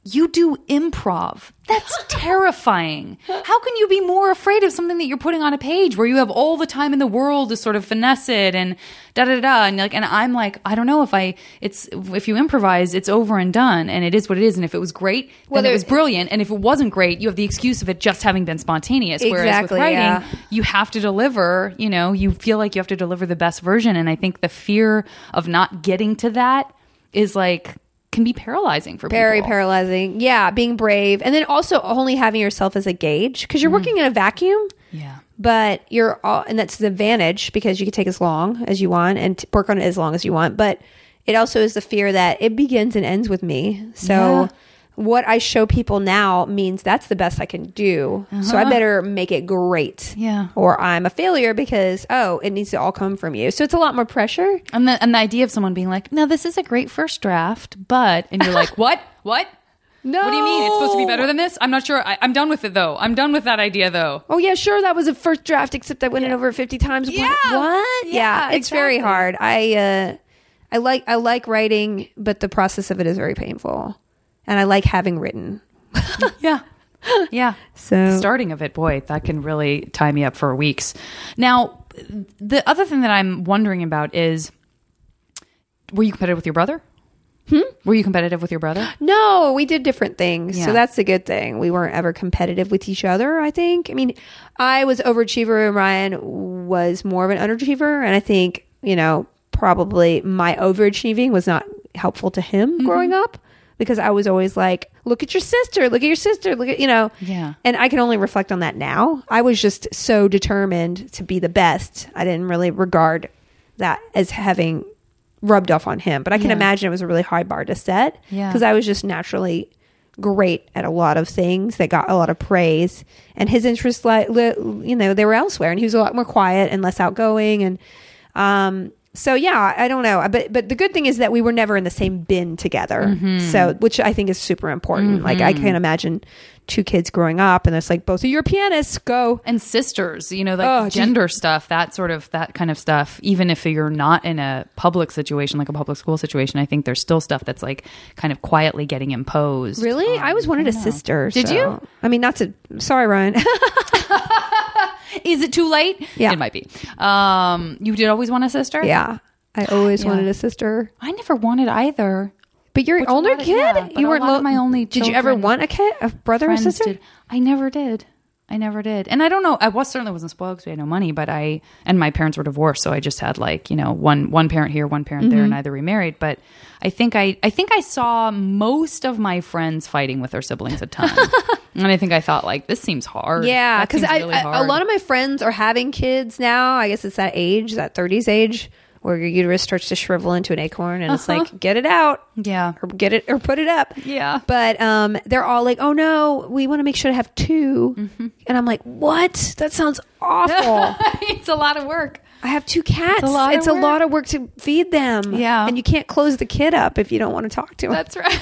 You do improv. That's terrifying. How can you be more afraid of something that you're putting on a page where you have all the time in the world to sort of finesse it and da da da? And like, and I'm like, I don't know if I, it's, if you improvise, it's over and done and it is what it is. And if it was great, then Well, it there- was brilliant. And if it wasn't great, you have the excuse of it just having been spontaneous. Whereas with Exactly, writing, yeah. you have to deliver, you know, you feel like you have to deliver the best version. And I think the fear of not getting to that is like, can be paralyzing for Very people. paralyzing. Yeah, being brave. And then also only having yourself as a gauge because you're working in a vacuum, Yeah. but you're all, and that's the advantage because you can take as long as you want and t- work on it as long as you want. But it also is the fear that it begins and ends with me. So Yeah. what I show people now means that's the best I can do. So I better make it great. Yeah. Or I'm a failure because, oh, it needs to all come from you. So it's a lot more pressure. And the, and the idea of someone being like, no, this is a great first draft, but, and you're like, what? What? No. What do you mean? It's supposed to be better than this? I'm not sure. I, I'm done with it, though. I'm done with that idea, though. Oh yeah, sure. That was a first draft, except I went it over fifty times. What? Yeah. What? Yeah, Yeah, it's very exactly. hard. I uh, I like I like writing, but the process of it is very painful, and I like having written. Yeah. Yeah. So The starting of it, boy, that can really tie me up for weeks. Now, the other thing that I'm wondering about is, were you competitive with your brother? Hmm? Were you competitive with your brother? no, we did different things, Yeah. so that's a good thing. We weren't ever competitive with each other. I think. I mean, I was overachiever, and Ryan was more of an underachiever, and I think you know probably my overachieving was not helpful to him Mm-hmm. growing up. Because I was always like, look at your sister, look at your sister, look at, you know. Yeah. And I can only reflect on that now. I was just so determined to be the best. I didn't really regard that as having rubbed off on him. But I can Yeah. imagine it was a really high bar to set. Yeah. Because I was just naturally great at a lot of things that got a lot of praise. And his interests, like, li- you know, they were elsewhere. And he was a lot more quiet and less outgoing. And, um, so yeah, I don't know, but but the good thing is that we were never in the same bin together. Mm-hmm. So, which I think is super important. Like I can't imagine two kids growing up and it's like both of your pianists go. And sisters, you know, like Oh, gee. gender stuff, that sort of, that kind of stuff. Even if you're not in a public situation, like a public school situation, I think there's still stuff that's like kind of quietly getting imposed. Really, Um, I always wanted I a don't know. sister. Did so- you? I mean, not to. Sorry, Ryan. Is it too late? Yeah. It might be. Um, you did always want a sister? yeah, I always Yeah. wanted a sister. I never wanted either. But you're Which an a older lot of- kid. yeah, but you a weren't lot of lo- my only Did you ever children- want a kid, a brother or Friends sister? did. I never did. I never did. And I don't know. I was certainly wasn't spoiled because we had no money, but I, and my parents were divorced. So I just had like, you know, one, one parent here, one parent Mm-hmm. there, neither remarried. But I think I, I think I saw most of my friends fighting with their siblings a ton. And I think I thought like, this seems hard. Yeah, That because seems I, really I- a hard. lot of my friends are having kids now. I guess it's that age, that thirties age, where your uterus starts to shrivel into an acorn, and it's Uh-huh. like, get it out, Yeah. or get it, or put it up. Yeah. But um, they're all like, oh no, we want to make sure to have two, Mm-hmm. and I'm like, what? That sounds awful. It's a lot of work. I have two cats. It's a lot of It's a work. lot of work to feed them. Yeah. and you can't close the kid up if you don't want to talk to him. That's right.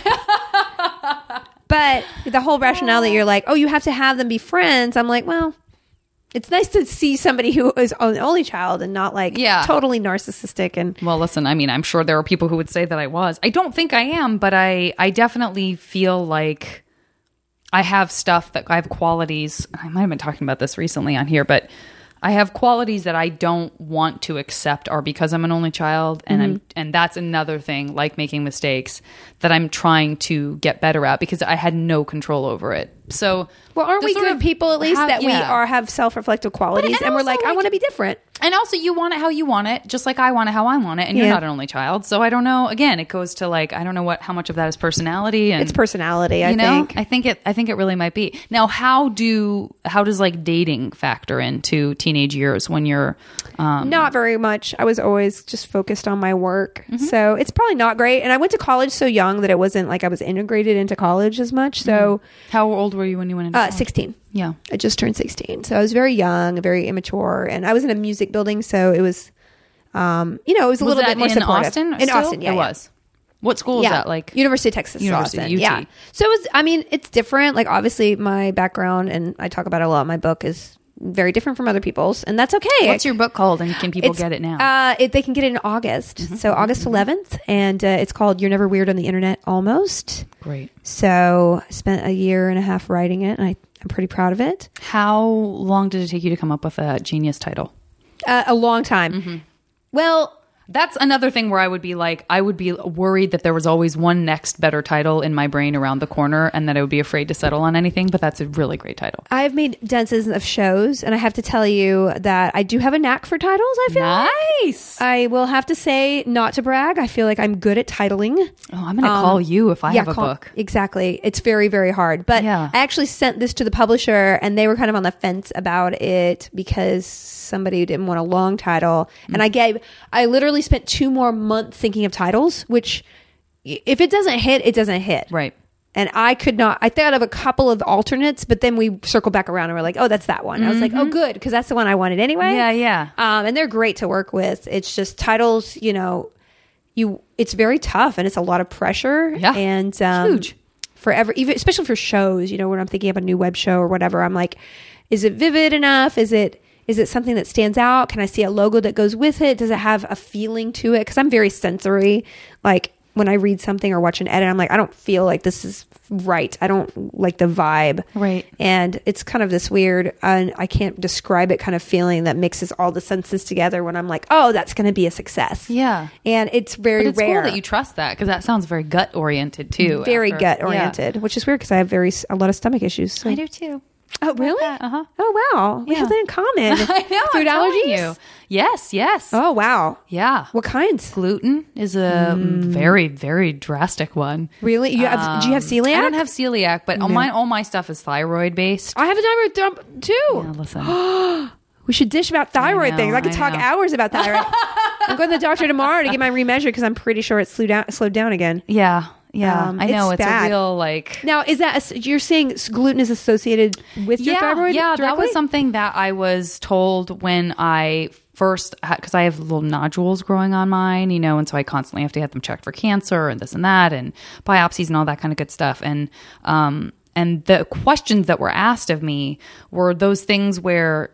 But the whole rationale that you're like, oh, you have to have them be friends. I'm like, well, it's nice to see somebody who is an only child and not like Yeah. totally narcissistic. And Well, listen, I mean, I'm sure there are people who would say that I was. I don't think I am, but I, I definitely feel like I have stuff that I have qualities. I might have been talking about this recently on here, but I have qualities that I don't want to accept are because I'm an only child, and I'm and that's another thing, like making mistakes, that I'm trying to get better at because I had no control over it. So, well, aren't the we sort good of people at least have- that we yeah. are have self-reflective qualities, and and, we're also, like, I like- want to be different. And also, you want it how you want it, just like I want it how I want it. And you're Yeah. not an only child, so I don't know. Again, it goes to like I don't know what how much of that is personality. And It's personality, I you know, think. I think it. I think it really might be. Now, how do how does like dating factor into teenage years when you're? Um, Not very much. I was always just focused on my work. Mm-hmm. So it's probably not great. And I went to college so young that it wasn't like I was integrated into college as much. So how old were you when you went into uh, college? sixteen. Yeah. I just turned sixteen. So I was very young, very immature. And I was in a music building. So it was, um, you know, it was a Was little that bit more in supportive. Austin? In still? Austin, yeah. it yeah. was. What school was Yeah. that? Like University of Texas, University, Austin. U T. Yeah. So it was, I mean, it's different. Like obviously my background, and I talk about it a lot in my book, is very different from other people's, and that's okay. What's your book called, and can people It's, get it now? Uh, it, they can get it in August. Mm-hmm. So August eleventh, and uh, it's called You're Never Weird on the Internet Almost. Great. So I spent a year and a half writing it, and I, I'm pretty proud of it. How long did it take you to come up with a genius title? Uh, a long time. Mm-hmm. Well, That's another thing where I would be like, I would be worried that there was always one next better title in my brain around the corner and that I would be afraid to settle on anything. But that's a really great title. I've made dozens of shows, and I have to tell you that I do have a knack for titles, I feel Nice. like. I will have to say, not to brag, I feel like I'm good at titling. Oh, I'm going to call you if I have a call- book. Exactly. It's very, very hard. But Yeah. I actually sent this to the publisher, and they were kind of on the fence about it because somebody didn't want a long title. Mm. And I gave, I literally spent two more months thinking of titles, which if it doesn't hit, it doesn't hit. Right. And I could not, I thought of a couple of alternates, but then we circled back around and we're like, oh, that's that one. I was like, oh, good, because that's the one I wanted anyway. Yeah, yeah. Um, and they're great to work with. It's just titles, you know, you, it's very tough and it's a lot of pressure. Yeah. And um, Huge. Forever, even especially for shows, you know, when I'm thinking of a new web show or whatever, I'm like, is it vivid enough? Is it, is it something that stands out? Can I see a logo that goes with it? Does it have a feeling to it? Because I'm very sensory. Like when I read something or watch an edit, I'm like, I don't feel like this is right. I don't like the vibe. Right. And it's kind of this weird, uh, I can't describe it kind of feeling that mixes all the senses together when I'm like, oh, that's going to be a success. Yeah. And it's very But it's rare. cool that you trust that because that sounds very gut oriented too. very after- gut oriented, which is weird because I have very a lot of stomach issues. So. Yeah. I do too. Oh, really? Uh-huh. Oh, wow. We Yeah. have that in common. I know. Food I'm telling allergies? you. Yes, yes. Oh, wow. Yeah. What kinds? Gluten is a very, very drastic one. Really? You have? do you have celiac? I don't have celiac, but all my all my stuff is thyroid based. I have a thyroid dump too. Yeah, listen. We should dish about thyroid know, things. I could I talk know. hours about thyroid. I'm going to the doctor tomorrow to get my remeasured because I'm pretty sure it's slowed down, slowed down again. Yeah, yeah. Um, I know it's it's, bad. a real like. Now, is that a, you're saying gluten is associated with your yeah, thyroid? yeah. That directly? was something that I was told when I first because I have little nodules growing on mine, you know, and so I constantly have to get them checked for cancer and this and that and biopsies and all that kind of good stuff. And um and the questions that were asked of me were those things where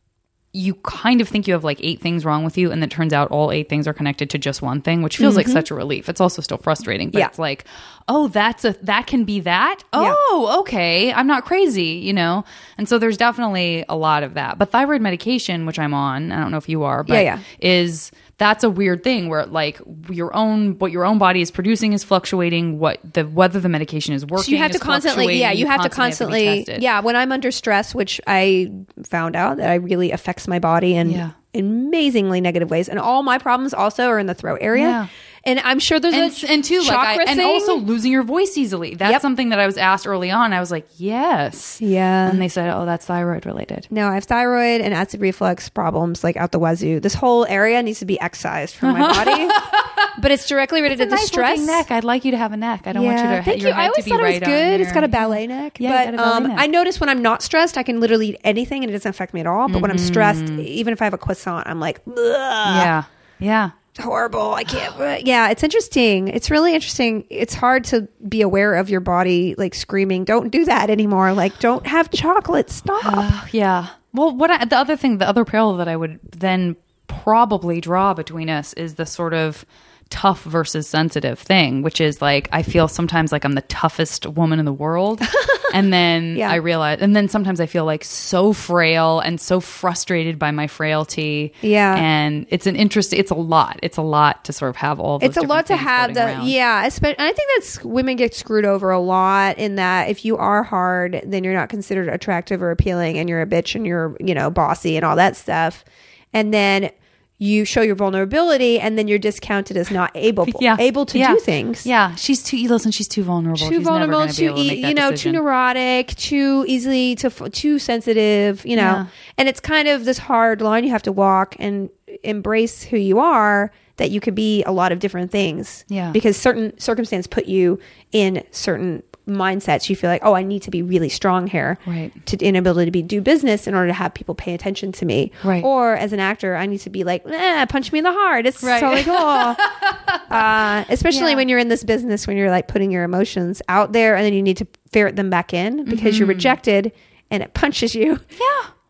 you kind of think you have like eight things wrong with you, and it turns out all eight things are connected to just one thing, which feels like such a relief. It's also still frustrating, but Yeah. it's like, oh, that's a that can be that. Yeah. Oh, okay, I'm not crazy, you know. And so there's definitely a lot of that. But thyroid medication, which I'm on, I don't know if you are, but Yeah, yeah. is that's a weird thing where like your own what your own body is producing is fluctuating. What the whether the medication is working, So you have is to constantly, yeah, fluctuating. you have to be constantly, tested. yeah. When I'm under stress, which I found out that I really affects my body in Yeah. amazingly negative ways, and all my problems also are in the throat area. Yeah. And I'm sure there's and, a and too like I, chakra and thing. also losing your voice easily. That's Yep. something that I was asked early on. I was like, yes, yeah. and they said, oh, that's thyroid related. No, I have thyroid and acid reflux problems like out the wazoo. This whole area needs to be excised from my body. But it's directly related It's a to nice stress. looking neck. I'd like you to have a neck. I don't want you to. Thank your you. I head always to be thought it was right on good. It's your- got a ballet neck. Yeah, you but got a ballet um, neck. I notice when I'm not stressed, I can literally eat anything and it doesn't affect me at all. But when I'm stressed, even if I have a croissant, I'm like, ugh, Yeah, yeah. horrible. I can't. Yeah, it's interesting. It's really interesting. It's hard to be aware of your body like screaming, don't do that anymore. Like, don't have chocolate. Stop. Yeah. Well, what I, the other thing, the other parallel that I would then probably draw between us is the sort of tough versus sensitive thing, which is like I feel sometimes like I'm the toughest woman in the world, and then Yeah. I realize, and then sometimes I feel like so frail and so frustrated by my frailty. Yeah. and it's an interest. It's a lot. It's a lot to sort of have all. Those It's a different lot to things have floating that. around. Yeah. Espe- and I think that's women get screwed over a lot in that if you are hard, then you're not considered attractive or appealing and you're a bitch and you're, you know, bossy and all that stuff. And then you show your vulnerability and then you're discounted as not able, Yeah. able to Yeah. do things. Yeah, she's too. Listen, she's too vulnerable. Too she's vulnerable, never gonna be too able to make e- that you know, decision. too neurotic, too easily to f- too sensitive, you know. Yeah. And it's kind of this hard line you have to walk and embrace who you are. That you could be a lot of different things. Yeah. Because certain circumstances put you in certain mindsets. You feel like, oh, I need to be really strong here. Right. To in ability to be do business in order to have people pay attention to me. Right. Or as an actor, I need to be like, eh, punch me in the heart. It's Right. totally cool. uh, especially Yeah. when you're in this business, when you're like putting your emotions out there and then you need to ferret them back in because Mm-hmm. you're rejected and it punches you. Yeah.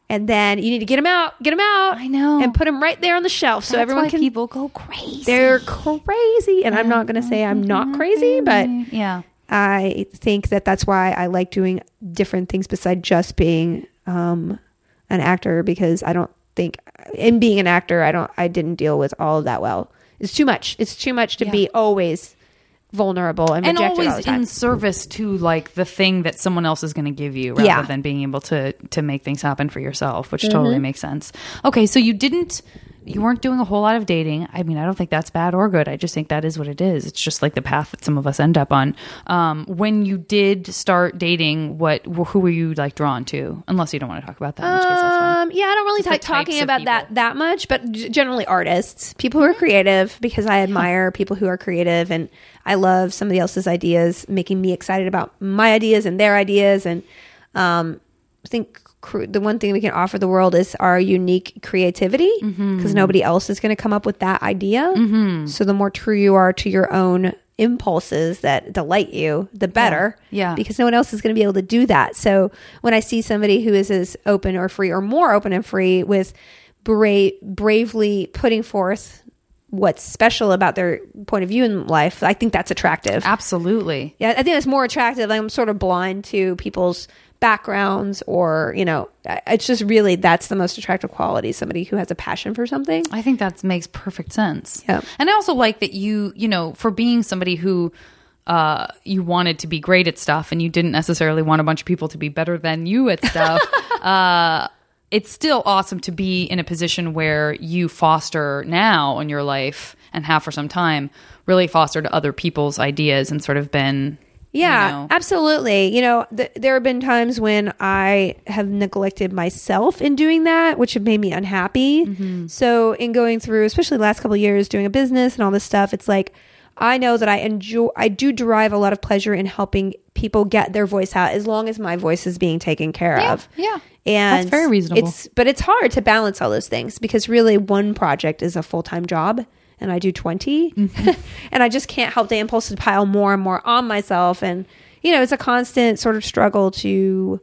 And then you need to get them out, get them out. I know. And put them right there on the shelf so That's everyone why can. people go crazy. They're crazy. And I'm not going to say I'm not crazy, but yeah. I think that that's why I like doing different things besides just being um, an actor, because I don't think in being an actor, I don't, I didn't deal with all of that well. It's too much. It's too much to Yeah. be always vulnerable and, And rejected all the always time. in service to like the thing that someone else is going to give you, rather Yeah. than being able to to make things happen for yourself, which Mm-hmm. totally makes sense. Okay, so you didn't, you weren't doing a whole lot of dating. I mean, I don't think that's bad or good. I just think that is what it is. It's just like the path that some of us end up on. Um, when you did start dating, what who were you like drawn to? Unless you don't want to talk about that. In which case, that's fine. Um, yeah, I don't really the like types talking of about people. that that much, but g- generally artists, people who are creative, because I admire people who are creative, and I love somebody else's ideas, making me excited about my ideas and their ideas. And um, I think cr- the one thing we can offer the world is our unique creativity, because Mm-hmm. nobody else is going to come up with that idea. So the more true you are to your own impulses that delight you, the better. Yeah. Because no one else is going to be able to do that. So when I see somebody who is as open or free or more open and free with bra- bravely putting forth what's special about their point of view in life, I think that's attractive. Absolutely. Yeah, I think that's more attractive. I'm sort of blind to people's backgrounds, or, you know, it's just really, that's the most attractive quality, somebody who has a passion for something. I think that makes perfect sense. Yeah. And I also like that you, you know, for being somebody who uh, you wanted to be great at stuff and you didn't necessarily want a bunch of people to be better than you at stuff, uh, it's still awesome to be in a position where you foster now in your life, and have for some time, really fostered other people's ideas and sort of been... Yeah, you know. absolutely. You know, th- there have been times when I have neglected myself in doing that, which have made me unhappy. Mm-hmm. So in going through, especially the last couple of years, doing a business and all this stuff, it's like, I know that I enjoy, I do derive a lot of pleasure in helping people get their voice out, as long as my voice is being taken care Yeah, of. yeah. And That's very reasonable. It's, but it's hard to balance all those things, because really one project is a full-time job, and I do twenty, Mm-hmm. and I just can't help the impulse to pile more and more on myself. And, you know, it's a constant sort of struggle to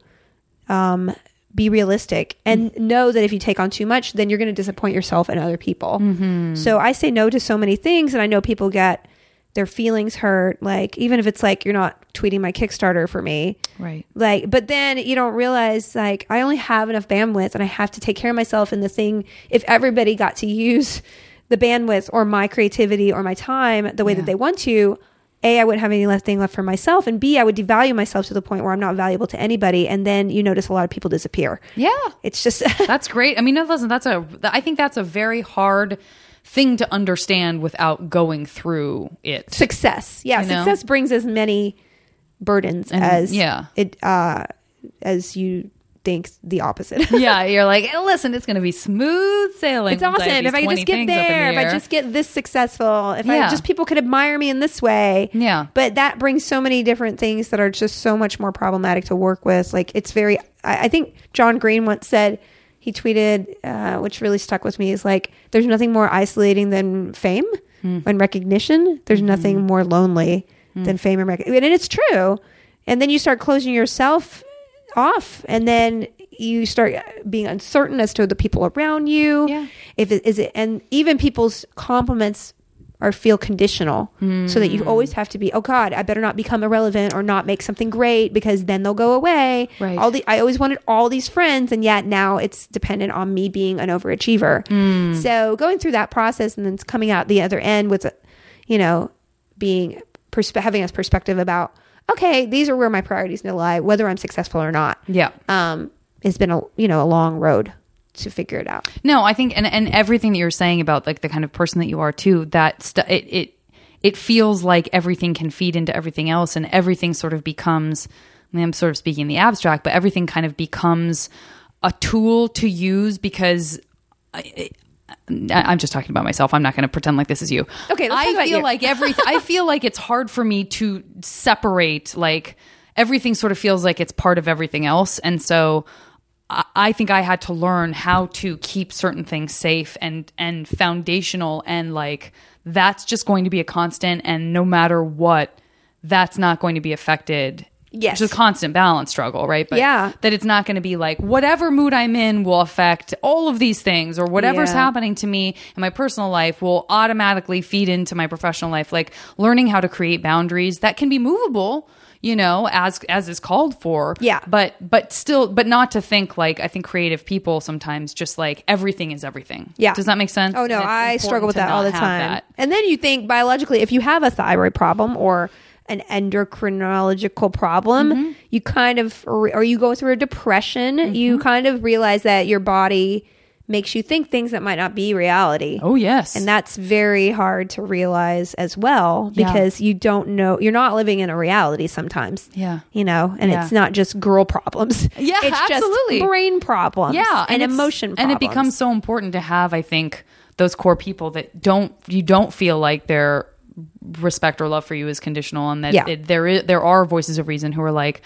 um, be realistic and Mm-hmm. know that if you take on too much, then you're going to disappoint yourself and other people. Mm-hmm. So I say no to so many things, and I know people get their feelings hurt. Like, even if it's like, you're not tweeting my Kickstarter for me. Right. Like, but then you don't realize, like, I only have enough bandwidth, and I have to take care of myself. And the thing, if everybody got to use the bandwidth or my creativity or my time the way Yeah. that they want to, A, I wouldn't have any left thing left for myself, and B, I would devalue myself to the point where I'm not valuable to anybody. And then you notice a lot of people disappear. Yeah. It's just, That's great. I mean, no, listen, that's a, I think that's a very hard thing to understand without going through it. success. Yeah. You know? Success brings as many burdens And- as yeah. it, uh, as you think the opposite. Yeah, you're like, hey, listen, it's going to be smooth sailing. It's once I have awesome. these If I could twenty just get things up in the there, if I air. just get this successful, if Yeah. I just people could admire me in this way. Yeah. But that brings so many different things that are just so much more problematic to work with. Like, it's very, I, I think John Green once said, he tweeted, uh, which really stuck with me, is like, there's nothing more isolating than fame Mm. and recognition. There's Mm-hmm. nothing more lonely Mm. than fame and recognition. And it's true. And then you start closing yourself off, and then you start being uncertain as to the people around you. Yeah. If it is it, and even people's compliments are feel conditional, so that you always have to be, oh God, I better not become irrelevant or not make something great, because then they'll go away. Right. All the I always wanted all these friends, and yet now it's dependent on me being an overachiever. So going through that process and then coming out the other end with, you know, being perspe- having a perspective about, okay, these are where my priorities need to lie, whether I'm successful or not. Yeah. Um, it's been a you know a long road to figure it out. No, I think, and, and everything that you're saying about like the kind of person that you are too, that st- it, it, it feels like everything can feed into everything else, and everything sort of becomes, I mean, I'm sort of speaking in the abstract, but everything kind of becomes a tool to use, because I, I, I'm just talking about myself. I'm not going to pretend like this is you. Okay, let's I talk about feel you. like every, I feel like it's hard for me to separate, like everything sort of feels like it's part of everything else. And so I think I had to learn how to keep certain things safe and and foundational, and like that's just going to be a constant, and no matter what, that's not going to be affected Yes. Which is a constant balance struggle, right? But Yeah. that it's not going to be like whatever mood I'm in will affect all of these things, or whatever's Yeah. happening to me in my personal life will automatically feed into my professional life. Like learning how to create boundaries that can be movable, you know, as as is called for. Yeah. But but still, but not to think like, I think creative people sometimes just like everything is everything. Yeah. Does that make sense? Oh no, And it's I important struggle with to that all not the have time. that. And then you think biologically, if you have a thyroid problem or an endocrinological problem, Mm-hmm. you kind of, or you go through a depression, Mm-hmm. you kind of realize that your body makes you think things that might not be reality. Oh yes. And that's very hard to realize as well, Yeah. because you don't know, you're not living in a reality sometimes. Yeah. You know, and Yeah. it's not just girl problems. Yeah, it's absolutely. just brain problems. Yeah, and, it's- emotion and problems. it becomes so important to have, I think, those core people that don't you don't feel like their respect or love for you is conditional, and that Yeah. it, there is, there are voices of reason who are like,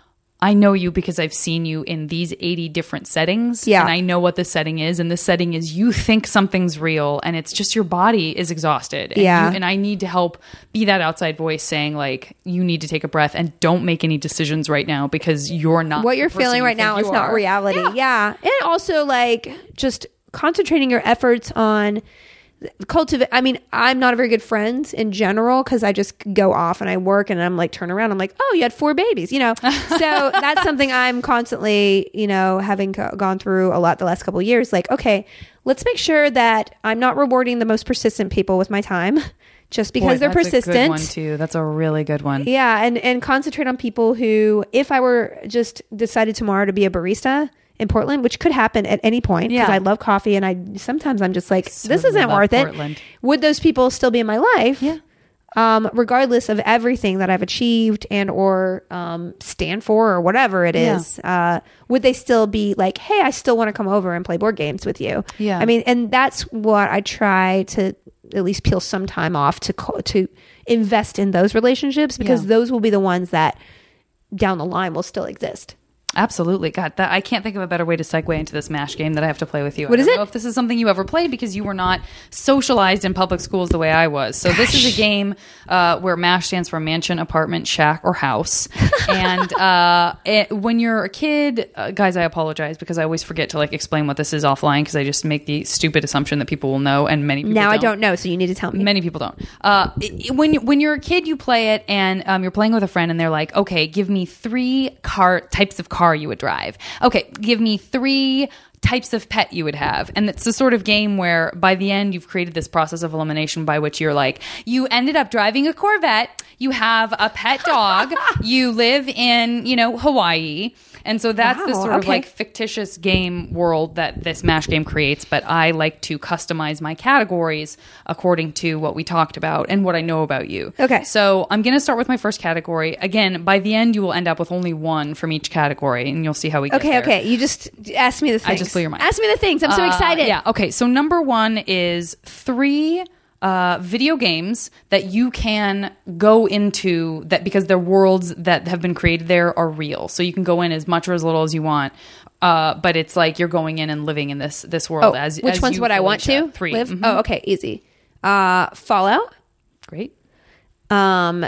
I know you because I've seen you in these eighty different settings, Yeah. and I know what this setting is, and this setting is you think something's real, and it's just your body is exhausted, and Yeah. you, and I need to help be that outside voice saying like, you need to take a breath and don't make any decisions right now because you're not what the you're person feeling you right think now you is not are. reality. Yeah. And also like just concentrating your efforts on cultivate. I mean, I'm not a very good friend in general because I just go off and I work and I'm like, turn around. I'm like, oh, you had four babies, you know? So that's something I'm constantly, you know, having co- gone through a lot the last couple of years. Like, okay, let's make sure that I'm not rewarding the most persistent people with my time just because Boy, they're that's persistent. A good one too. That's a really good one. Yeah, and and concentrate on people who, if I were just decided tomorrow to be a barista in Portland, which could happen at any point, because Yeah. I love coffee, and I sometimes I'm just like, this Certainly isn't love worth Portland. it. Would those people still be in my life? Yeah. Um, regardless of everything that I've achieved and or um, stand for or whatever it Yeah. is, uh, would they still be like, hey, I still want to come over and play board games with you? Yeah. I mean, and that's what I try to at least peel some time off to co- to invest in those relationships, because Yeah. those will be the ones that down the line will still exist. Absolutely. God, that I can't think of a better way to segue into this MASH game that I have to play with you. What I is don't it? know if this is something you ever played because you were not socialized in public schools the way I was. So this is a game uh, where MASH stands for mansion, apartment, shack, or house. And uh, it, when you're a kid, uh, guys, I apologize because I always forget to like explain what this is offline because I just make the stupid assumption that people will know, and many people Now don't. I don't know, so you need to tell me. Many people don't. Uh, it- when you- when you're a kid, you play it, and um, you're playing with a friend, and they're like, "Okay, give me three car types of car you would drive. Okay, give me three types of pet you would have." And it's the sort of game where by the end you've created this process of elimination by which you're like, you ended up driving a Corvette, you have a pet dog, you live in, you know, Hawaii. And so that's the Wow, sort of okay. like fictitious game world that this MASH game creates, but I like to customize my categories according to what we talked about and what I know about you. Okay. So I'm going to start with my first category. Again, by the end, you will end up with only one from each category, and you'll see how we get Okay, there. okay. You just ask me the things. I just blew your mind. Ask me the things. I'm so Uh, excited. Yeah. Okay. So number one is three uh, video games that you can go into that because their worlds that have been created there are real. So you can go in as much or as little as you want. Uh, but it's like you're going in and living in this this world. Oh, as which as one's you, what I want Felicia. to Three. live? Mhm. Oh, okay, easy. Uh, Fallout, Great. um,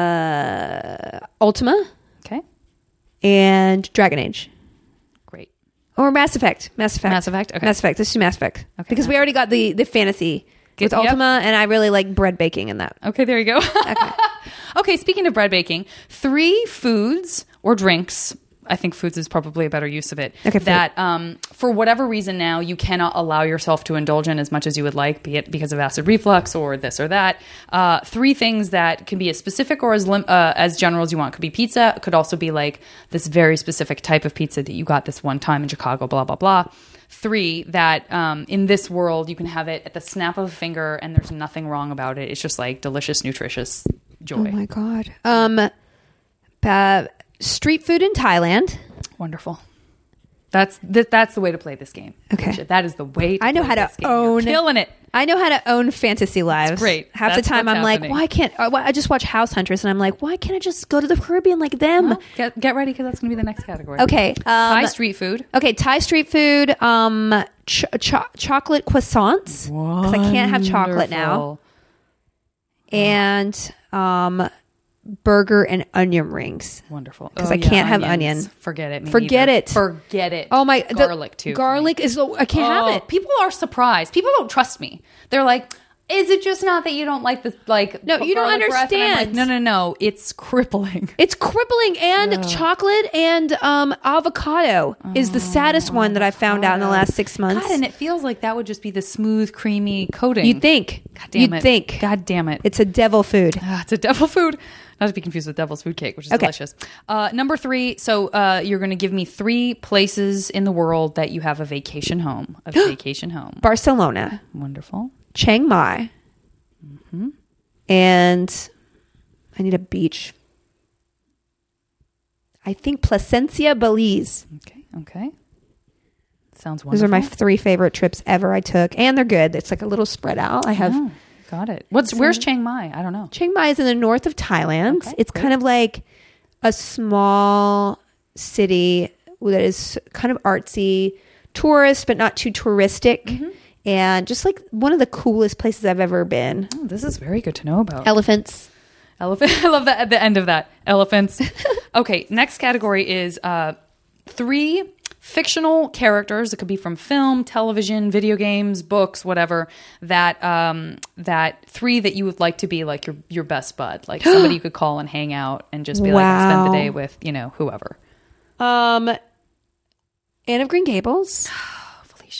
uh, Ultima, Okay. and Dragon Age. Great. Or Mass Effect. Mass Effect. Mass Effect? Okay. Mass Effect. Let's do Mass Effect. Okay, Because we Mass already got the, the fantasy with Yep. Ultima, and I really like bread baking in that. Okay, there you go. Okay. Okay, speaking of bread baking, three foods or drinks, I think foods is probably a better use of it, Okay, food. that um, for whatever reason now you cannot allow yourself to indulge in as much as you would like, be it because of acid reflux or this or that. Uh, three things that can be as specific or as lim- uh, as general as you want. Could be pizza. It could also be like this very specific type of pizza that you got this one time in Chicago, blah, blah, blah. Three, that um, in this world you can have it at the snap of a finger and there's nothing wrong about it. It's just like delicious, nutritious joy. Oh my God. Um, uh, street food in Thailand. Wonderful. That's th- that's the way to play this game. Okay. Alicia. That is the way to I know play how to this game. You're own- killing it. I know how to own fantasy lives. great. Half That's the time what's I'm like, happening. why can't I, I just watch House Hunters and I'm like, why can't I just go to the Caribbean like them? Well, get, get ready because that's going to be the next category. Okay. Um, Thai street food. Okay, Thai street food, um, ch- cho- chocolate croissants, because I can't have chocolate now, Wonderful. and um, burger and onion rings. Wonderful. Because I can't have onion. Forget it. me Forget neither. it. Forget it. Oh my, the garlic too. Garlic is, I can't Oh, have it. People are surprised. People don't trust me. They're like, is it just not that you don't like this? Like, No, you don't garlic breath? And I'm like, understand. no, no, no. It's crippling. It's crippling, and chocolate and um, avocado is the saddest one that I found out in the last six months. God, and it feels like that would just be the smooth, creamy coating. You'd think. God damn You'd it. think. God damn it. It's a devil food. Ah, it's a devil food. Not to be confused with devil's food cake, which is Okay. delicious. Uh, number three. So uh, you're going to give me three places in the world that you have a vacation home. A vacation home. Barcelona, Wonderful. Chiang Mai, Mm-hmm. and I need a beach. I think Placencia, Belize. Okay. Okay. Sounds wonderful. Those are my three favorite trips ever I took, and they're good. It's like a little spread out. I have Oh, got it. What's where's Chiang Mai? I don't know. Chiang Mai is in the north of Thailand. Okay, it's great. kind of like a small city that is kind of artsy, tourist, but not too touristic. Mm-hmm. And just like one of the coolest places I've ever been. Oh, this is very good to know about. Elephants. Elephant. I love that at the end of that. Elephants. Okay, next category is uh, three fictional characters. It could be from film, television, video games, books, whatever. That um, that three that you would like to be like your your best bud, like somebody you could call and hang out and just be like and spend the Wow. day with, you know, whoever. Um, Anne of Green Gables. Felicia.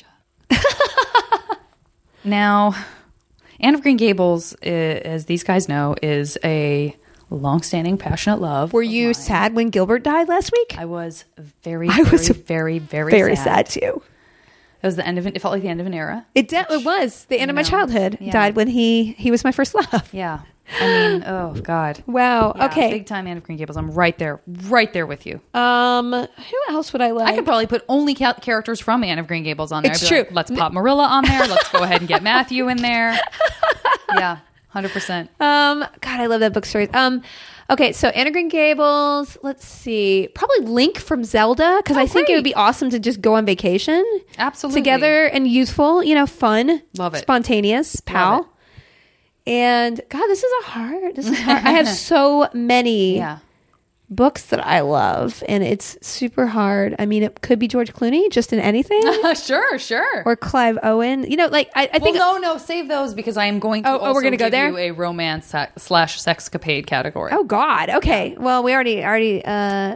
Now, Anne of Green Gables, i- as these guys know, is a long-standing, passionate love. Were of you mine. sad when Gilbert died last week? I was very, I very, was very, very, Very sad. sad too. It was the end of it. It felt like the end of an era. It de- it was the end of my know. childhood. Yeah. Died when he he was my first love. Yeah. I mean, oh God. Wow. Yeah, okay. Big time Anne of Green Gables. I'm right there, right there with you. Um, who else would I like? I could probably put only ca- characters from Anne of Green Gables on there. It's I'd be like, true. let's pop Marilla on there. Let's go ahead and get Matthew in there. Yeah, one hundred percent. Um, God, I love that book series. Um, okay, so Anne of Green Gables. Let's see, probably Link from Zelda because Oh, I think it great. would be awesome to just go on vacation Absolutely. together and youthful. You know, fun, Love it. spontaneous, pal. Love it. And God, this is a hard. This is hard. I have so many Yeah. books that I love, and it's super hard. I mean, it could be George Clooney, just in anything, sure, sure. or Clive Owen. You know, like I, I well, think. no, no, save those because I am going to Oh, oh, we're also gonna go give there? you a romance sa- slash sexcapade category. Oh God. Okay. Well, we already already. Uh,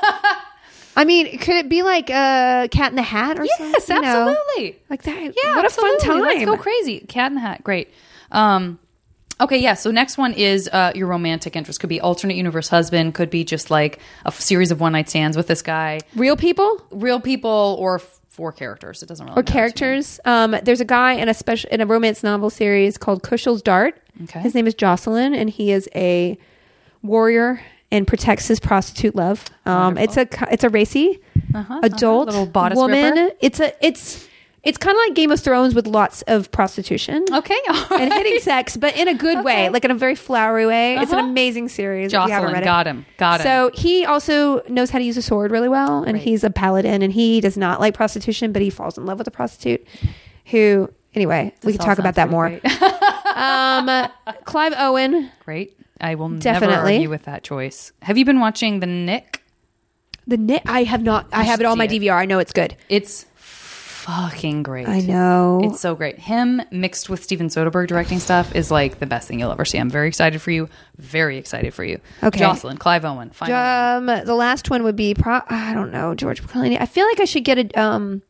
I mean, could it be like uh, Cat in the Hat or yes, something? You know? absolutely. Like that. Yeah, What a fun absolutely. time. Let's go crazy. Cat in the Hat. Great. Um, okay, yeah. So next one is uh, your romantic interest. Could be alternate universe husband. Could be just like a f- series of one night stands with this guy. Real people Real people or f- four characters. It doesn't really or matter to me. characters. Um, there's a guy in a special in a romance novel series called Kushal's Dart. Okay. His name is Jocelyn, and he is a warrior and protects his prostitute love. Um, it's a co- it's a racy Uh-huh, adult uh-huh. Little bodice woman. ripper. It's a it's it's kind of like Game of Thrones with lots of prostitution. Okay, all right. And hitting sex, but in a good way, Okay. like in a very flowery way. It's an Uh-huh. amazing series. if you haven't Jocelyn, read it. got him. Got him. So he also knows how to use a sword really well, and Great. he's a paladin, and he does not like prostitution, but he falls in love with a prostitute. Who, anyway, we This can all talk about sounds that more. pretty great. um, Clive Owen, Great. I will never Definitely. argue with that choice. Have you been watching The Nick? the Nick. I have not. I have should it on see my it. D V R. I know it's good. It's fucking great. I know. It's so great. Him mixed with Steven Soderbergh directing stuff is like the best thing you'll ever see. I'm very excited for you. Very excited for you. Okay. Jocelyn, Clive Owen. Final one. um, the last one would be. Pro- I don't know, George Clooney. I feel like I should get a um,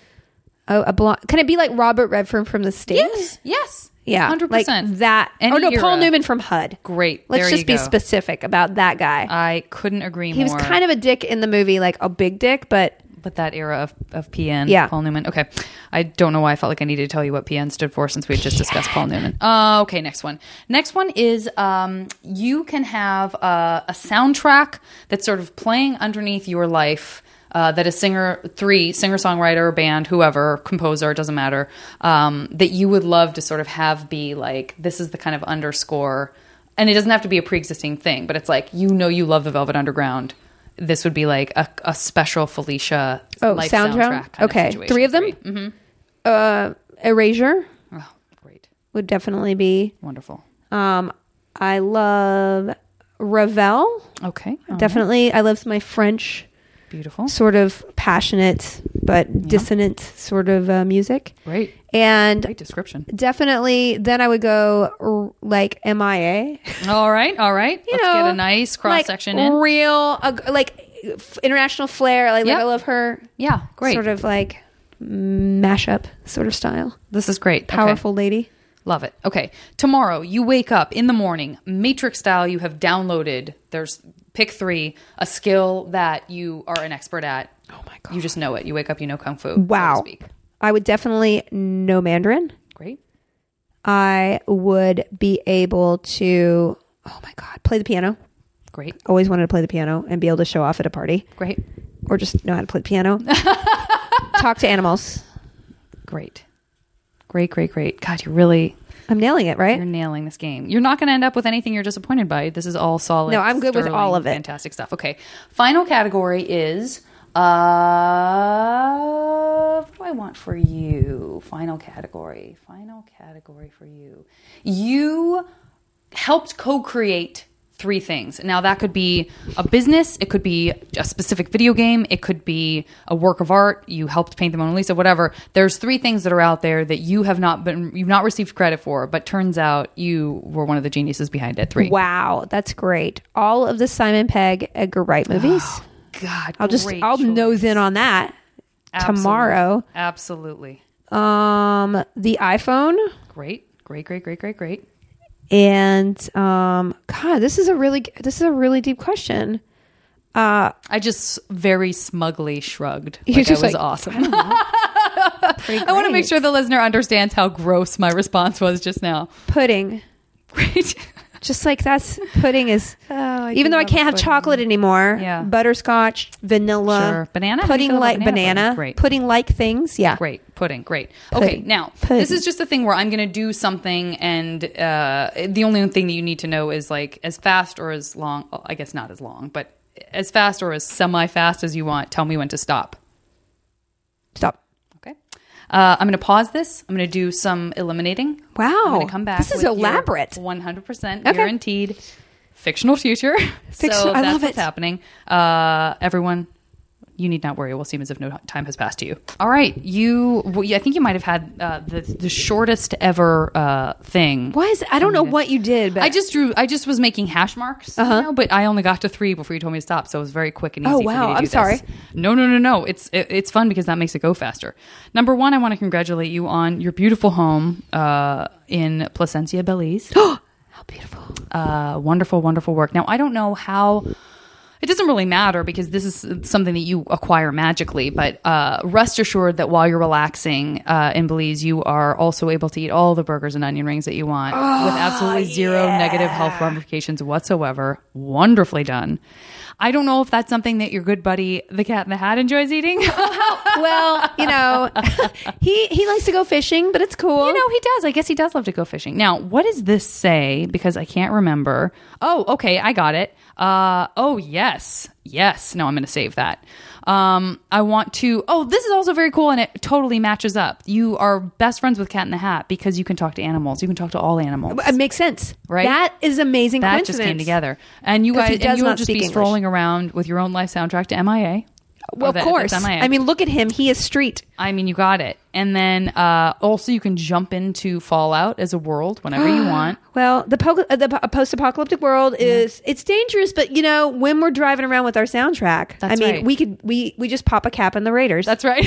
a, a blonde. Can it be like Robert Redford from The Sting? Yes. Yes. Yeah, one hundred percent. like that. Any oh no, Paul era. Newman from H U D. Great. Let's There just you be go. specific about that guy. I couldn't agree he more. was kind of a dick in the movie, like a big dick, but But that era of, of P N, Yeah. Paul Newman. Okay. I don't know why I felt like I needed to tell you what P N stood for since we had just discussed Paul Newman. Uh, okay, next one. Next one is um, you can have a, a soundtrack that's sort of playing underneath your life uh, that a singer, three, singer-songwriter, band, whoever, composer, it doesn't matter, um, that you would love to sort of have be like, this is the kind of underscore. And it doesn't have to be a pre-existing thing, but it's like, you know you love the Velvet Underground. This would be like a, a special Felicia oh, life soundtrack. soundtrack. kind Okay, situation. three of them. Mm-hmm. Uh, Erasure Oh, great. would definitely be. Wonderful. Um, I love Ravel. Okay. All Definitely. I love my French right. Beautiful. sort of passionate but dissonant sort of uh, music. Great. And Great description. definitely then I would go r- like M I A. All right. All right. You Let's know, get a nice cross section like in. Real, uh, like f- international flair. Like, Yep. like I love her. Yeah. Great. Sort of like mashup sort of style. This is great. Okay. Powerful lady. Love it. Okay. Tomorrow, you wake up in the morning, Matrix style, you have downloaded, there's pick three, a skill that you are an expert at. Oh my God. You just know it. You wake up, you know Kung Fu. Wow. So to speak. I would definitely know Mandarin. Great. I would be able to, oh my God, play the piano. Great. Always wanted to play the piano and be able to show off at a party. Great. Or just know how to play the piano. Talk to animals. Great. Great, great, great. God, you really, I'm nailing it, right? you're nailing this game. You're not going to end up with anything you're disappointed by. This is all solid. No, I'm good with all sterling, of it. Fantastic stuff. Okay. Final category is, uh, what do I want for you? Final category. Final category for you. You helped co-create three things. Now that could be a business, it could be a specific video game, it could be a work of art, you helped paint the Mona Lisa, whatever. There's three things that are out there that you have not been you've not received credit for, but turns out you were one of the geniuses behind it. Three. Wow, that's great. All of the Simon Pegg, Edgar Wright movies. God, I'll just great I'll choice. nose in on that Absolutely. tomorrow. Absolutely. Um, the iPhone. Great. Great, great, great, great, great. And um, God, this is a really this is a really deep question. Uh, I just very smugly shrugged. You're Like just I was like, awesome. pretty I want to make great. sure the listener understands how gross my response was just now. Pudding. Great. Just like that's pudding is. I even do though I love can't have pudding. chocolate anymore. Yeah. Butterscotch, vanilla, Sure. Banana? How do you pudding feel about like banana banana, pudding? Great. pudding like things. Yeah. Great. Pudding. Great. Okay. Pudding. Now, Pudding. this is just a thing where I'm going to do something, and uh, the only thing that you need to know is like as fast or as long. well, I guess not as long, but as fast or as semi-fast as you want. Tell me when to stop. Stop. Okay. Uh, I'm going to pause this. I'm going to do some eliminating. Wow. I'm going to come back. This is with your elaborate. one hundred percent Okay. guaranteed fictional future. Fictional- So I that's love what's it. happening. Uh, everyone, you need not worry. It will seem as if no time has passed to you. All right. You, well, yeah, I think you might have had uh, the, the shortest ever uh, thing. Why is I don't know what you did, but I just drew. I just was making hash marks, Uh-huh. you know, but I only got to three before you told me to stop, so it was very quick and easy. Oh, for me wow. to do I'm this. sorry. No, no, no, no. It's it, it's fun because that makes it go faster. Number one, I want to congratulate you on your beautiful home uh, in Placencia, Belize. how beautiful. uh, wonderful, wonderful work. Now, I don't know how. It doesn't really matter because this is something that you acquire magically, but uh, rest assured that while you're relaxing uh, in Belize, you are also able to eat all the burgers and onion rings that you want Oh, with absolutely zero negative health ramifications whatsoever. Wonderfully done. I don't know if that's something that your good buddy, the Cat in the Hat, enjoys eating. Well, you know, he he likes to go fishing, but it's cool. You know, he does. I guess he does love to go fishing. Now, what does this say? Because I can't remember. Oh, okay. I got it. Uh, oh, yes. Yes. No, I'm going to save that. Um, I want to. Oh, this is also very cool, and it totally matches up. You are best friends with Cat in the Hat because you can talk to animals. You can talk to all animals. It makes sense, Right? That is amazing. That just came together, and you 'Cause he guys, does and you will not just speak be English. strolling around with your own life soundtrack to M I A. Well, Oh, of that- course. that's M I A. I mean, look at him. He is street. I mean, you got it. And then uh, also you can jump into Fallout as a world whenever you want. Well, the po- uh, the po- post-apocalyptic world is it's dangerous, but you know, when we're driving around with our soundtrack, I That's mean, right. we could we we just pop a cap in the Raiders. That's right.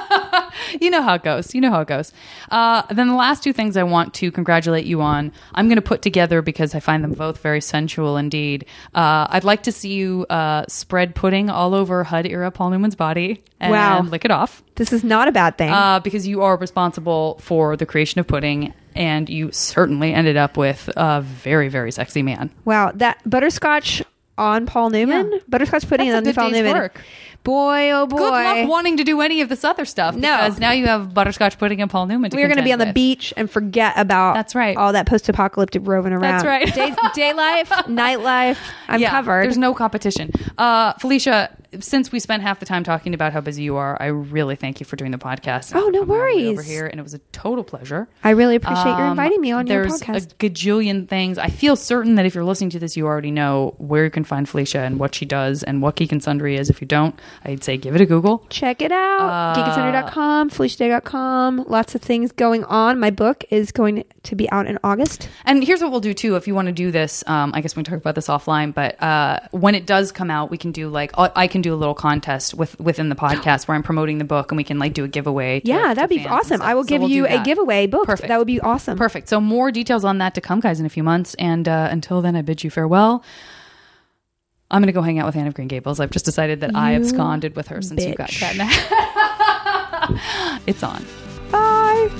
You know how it goes. You know how it goes. Uh, then the last two things I want to congratulate you on, I'm going to put together because I find them both very sensual indeed. Uh, I'd like to see you uh, spread pudding all over H U D era Paul Newman's body and Wow. lick it off. This is not a bad thing. Uh, because you are responsible for the creation of pudding, and you certainly ended up with a very, very sexy man. Wow, that butterscotch on Paul Newman, Yeah. butterscotch pudding That's a on good Paul day's Newman. work. Boy, oh boy, Good luck wanting to do any of this other stuff. No. Because now you have butterscotch pudding and Paul Newman to We're going to be on contend the with. beach and forget about That's right. all that post-apocalyptic roving around. That's right. Day, day life, night life, I'm Yeah, covered. There's no competition. Uh, Felicia, since we spent half the time talking about how busy you are, I really thank you for doing the podcast. Oh, no I'm all the way worries. over here, and it was a total pleasure. I really appreciate your Um, inviting me on your there's podcast. a gajillion things. I feel certain that if you're listening to this, you already know where you can find Felicia and what she does and what Geek and Sundry is. If you don't, I'd say give it a Google. Check it out. geek and sundry dot com, felicia day dot com. Lots of things going on. My book is going to be out in August. And here's what we'll do too. If you want to do this, um, I guess we can talk about this offline. But uh, when it does come out, we can do like I can do a little contest with within the podcast where I'm promoting the book, and we can like do a giveaway. To, Yeah, to that'd be fans and awesome. stuff. I will So give we'll you do a that. giveaway book. Perfect. That would be awesome. Perfect. So more details on that to come, guys, in a few months. And uh, until then, I bid you farewell. I'm going to go hang out with Anne of Green Gables. I've just decided that I You absconded with her since you got bitch. cat in the hat. It's on. Bye.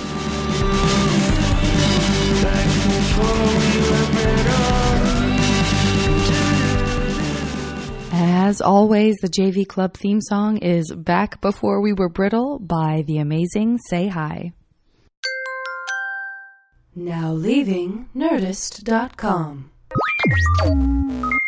As always, the J V Club theme song is Back Before We Were Brittle by the amazing Say Hi. Now leaving Nerdist dot com.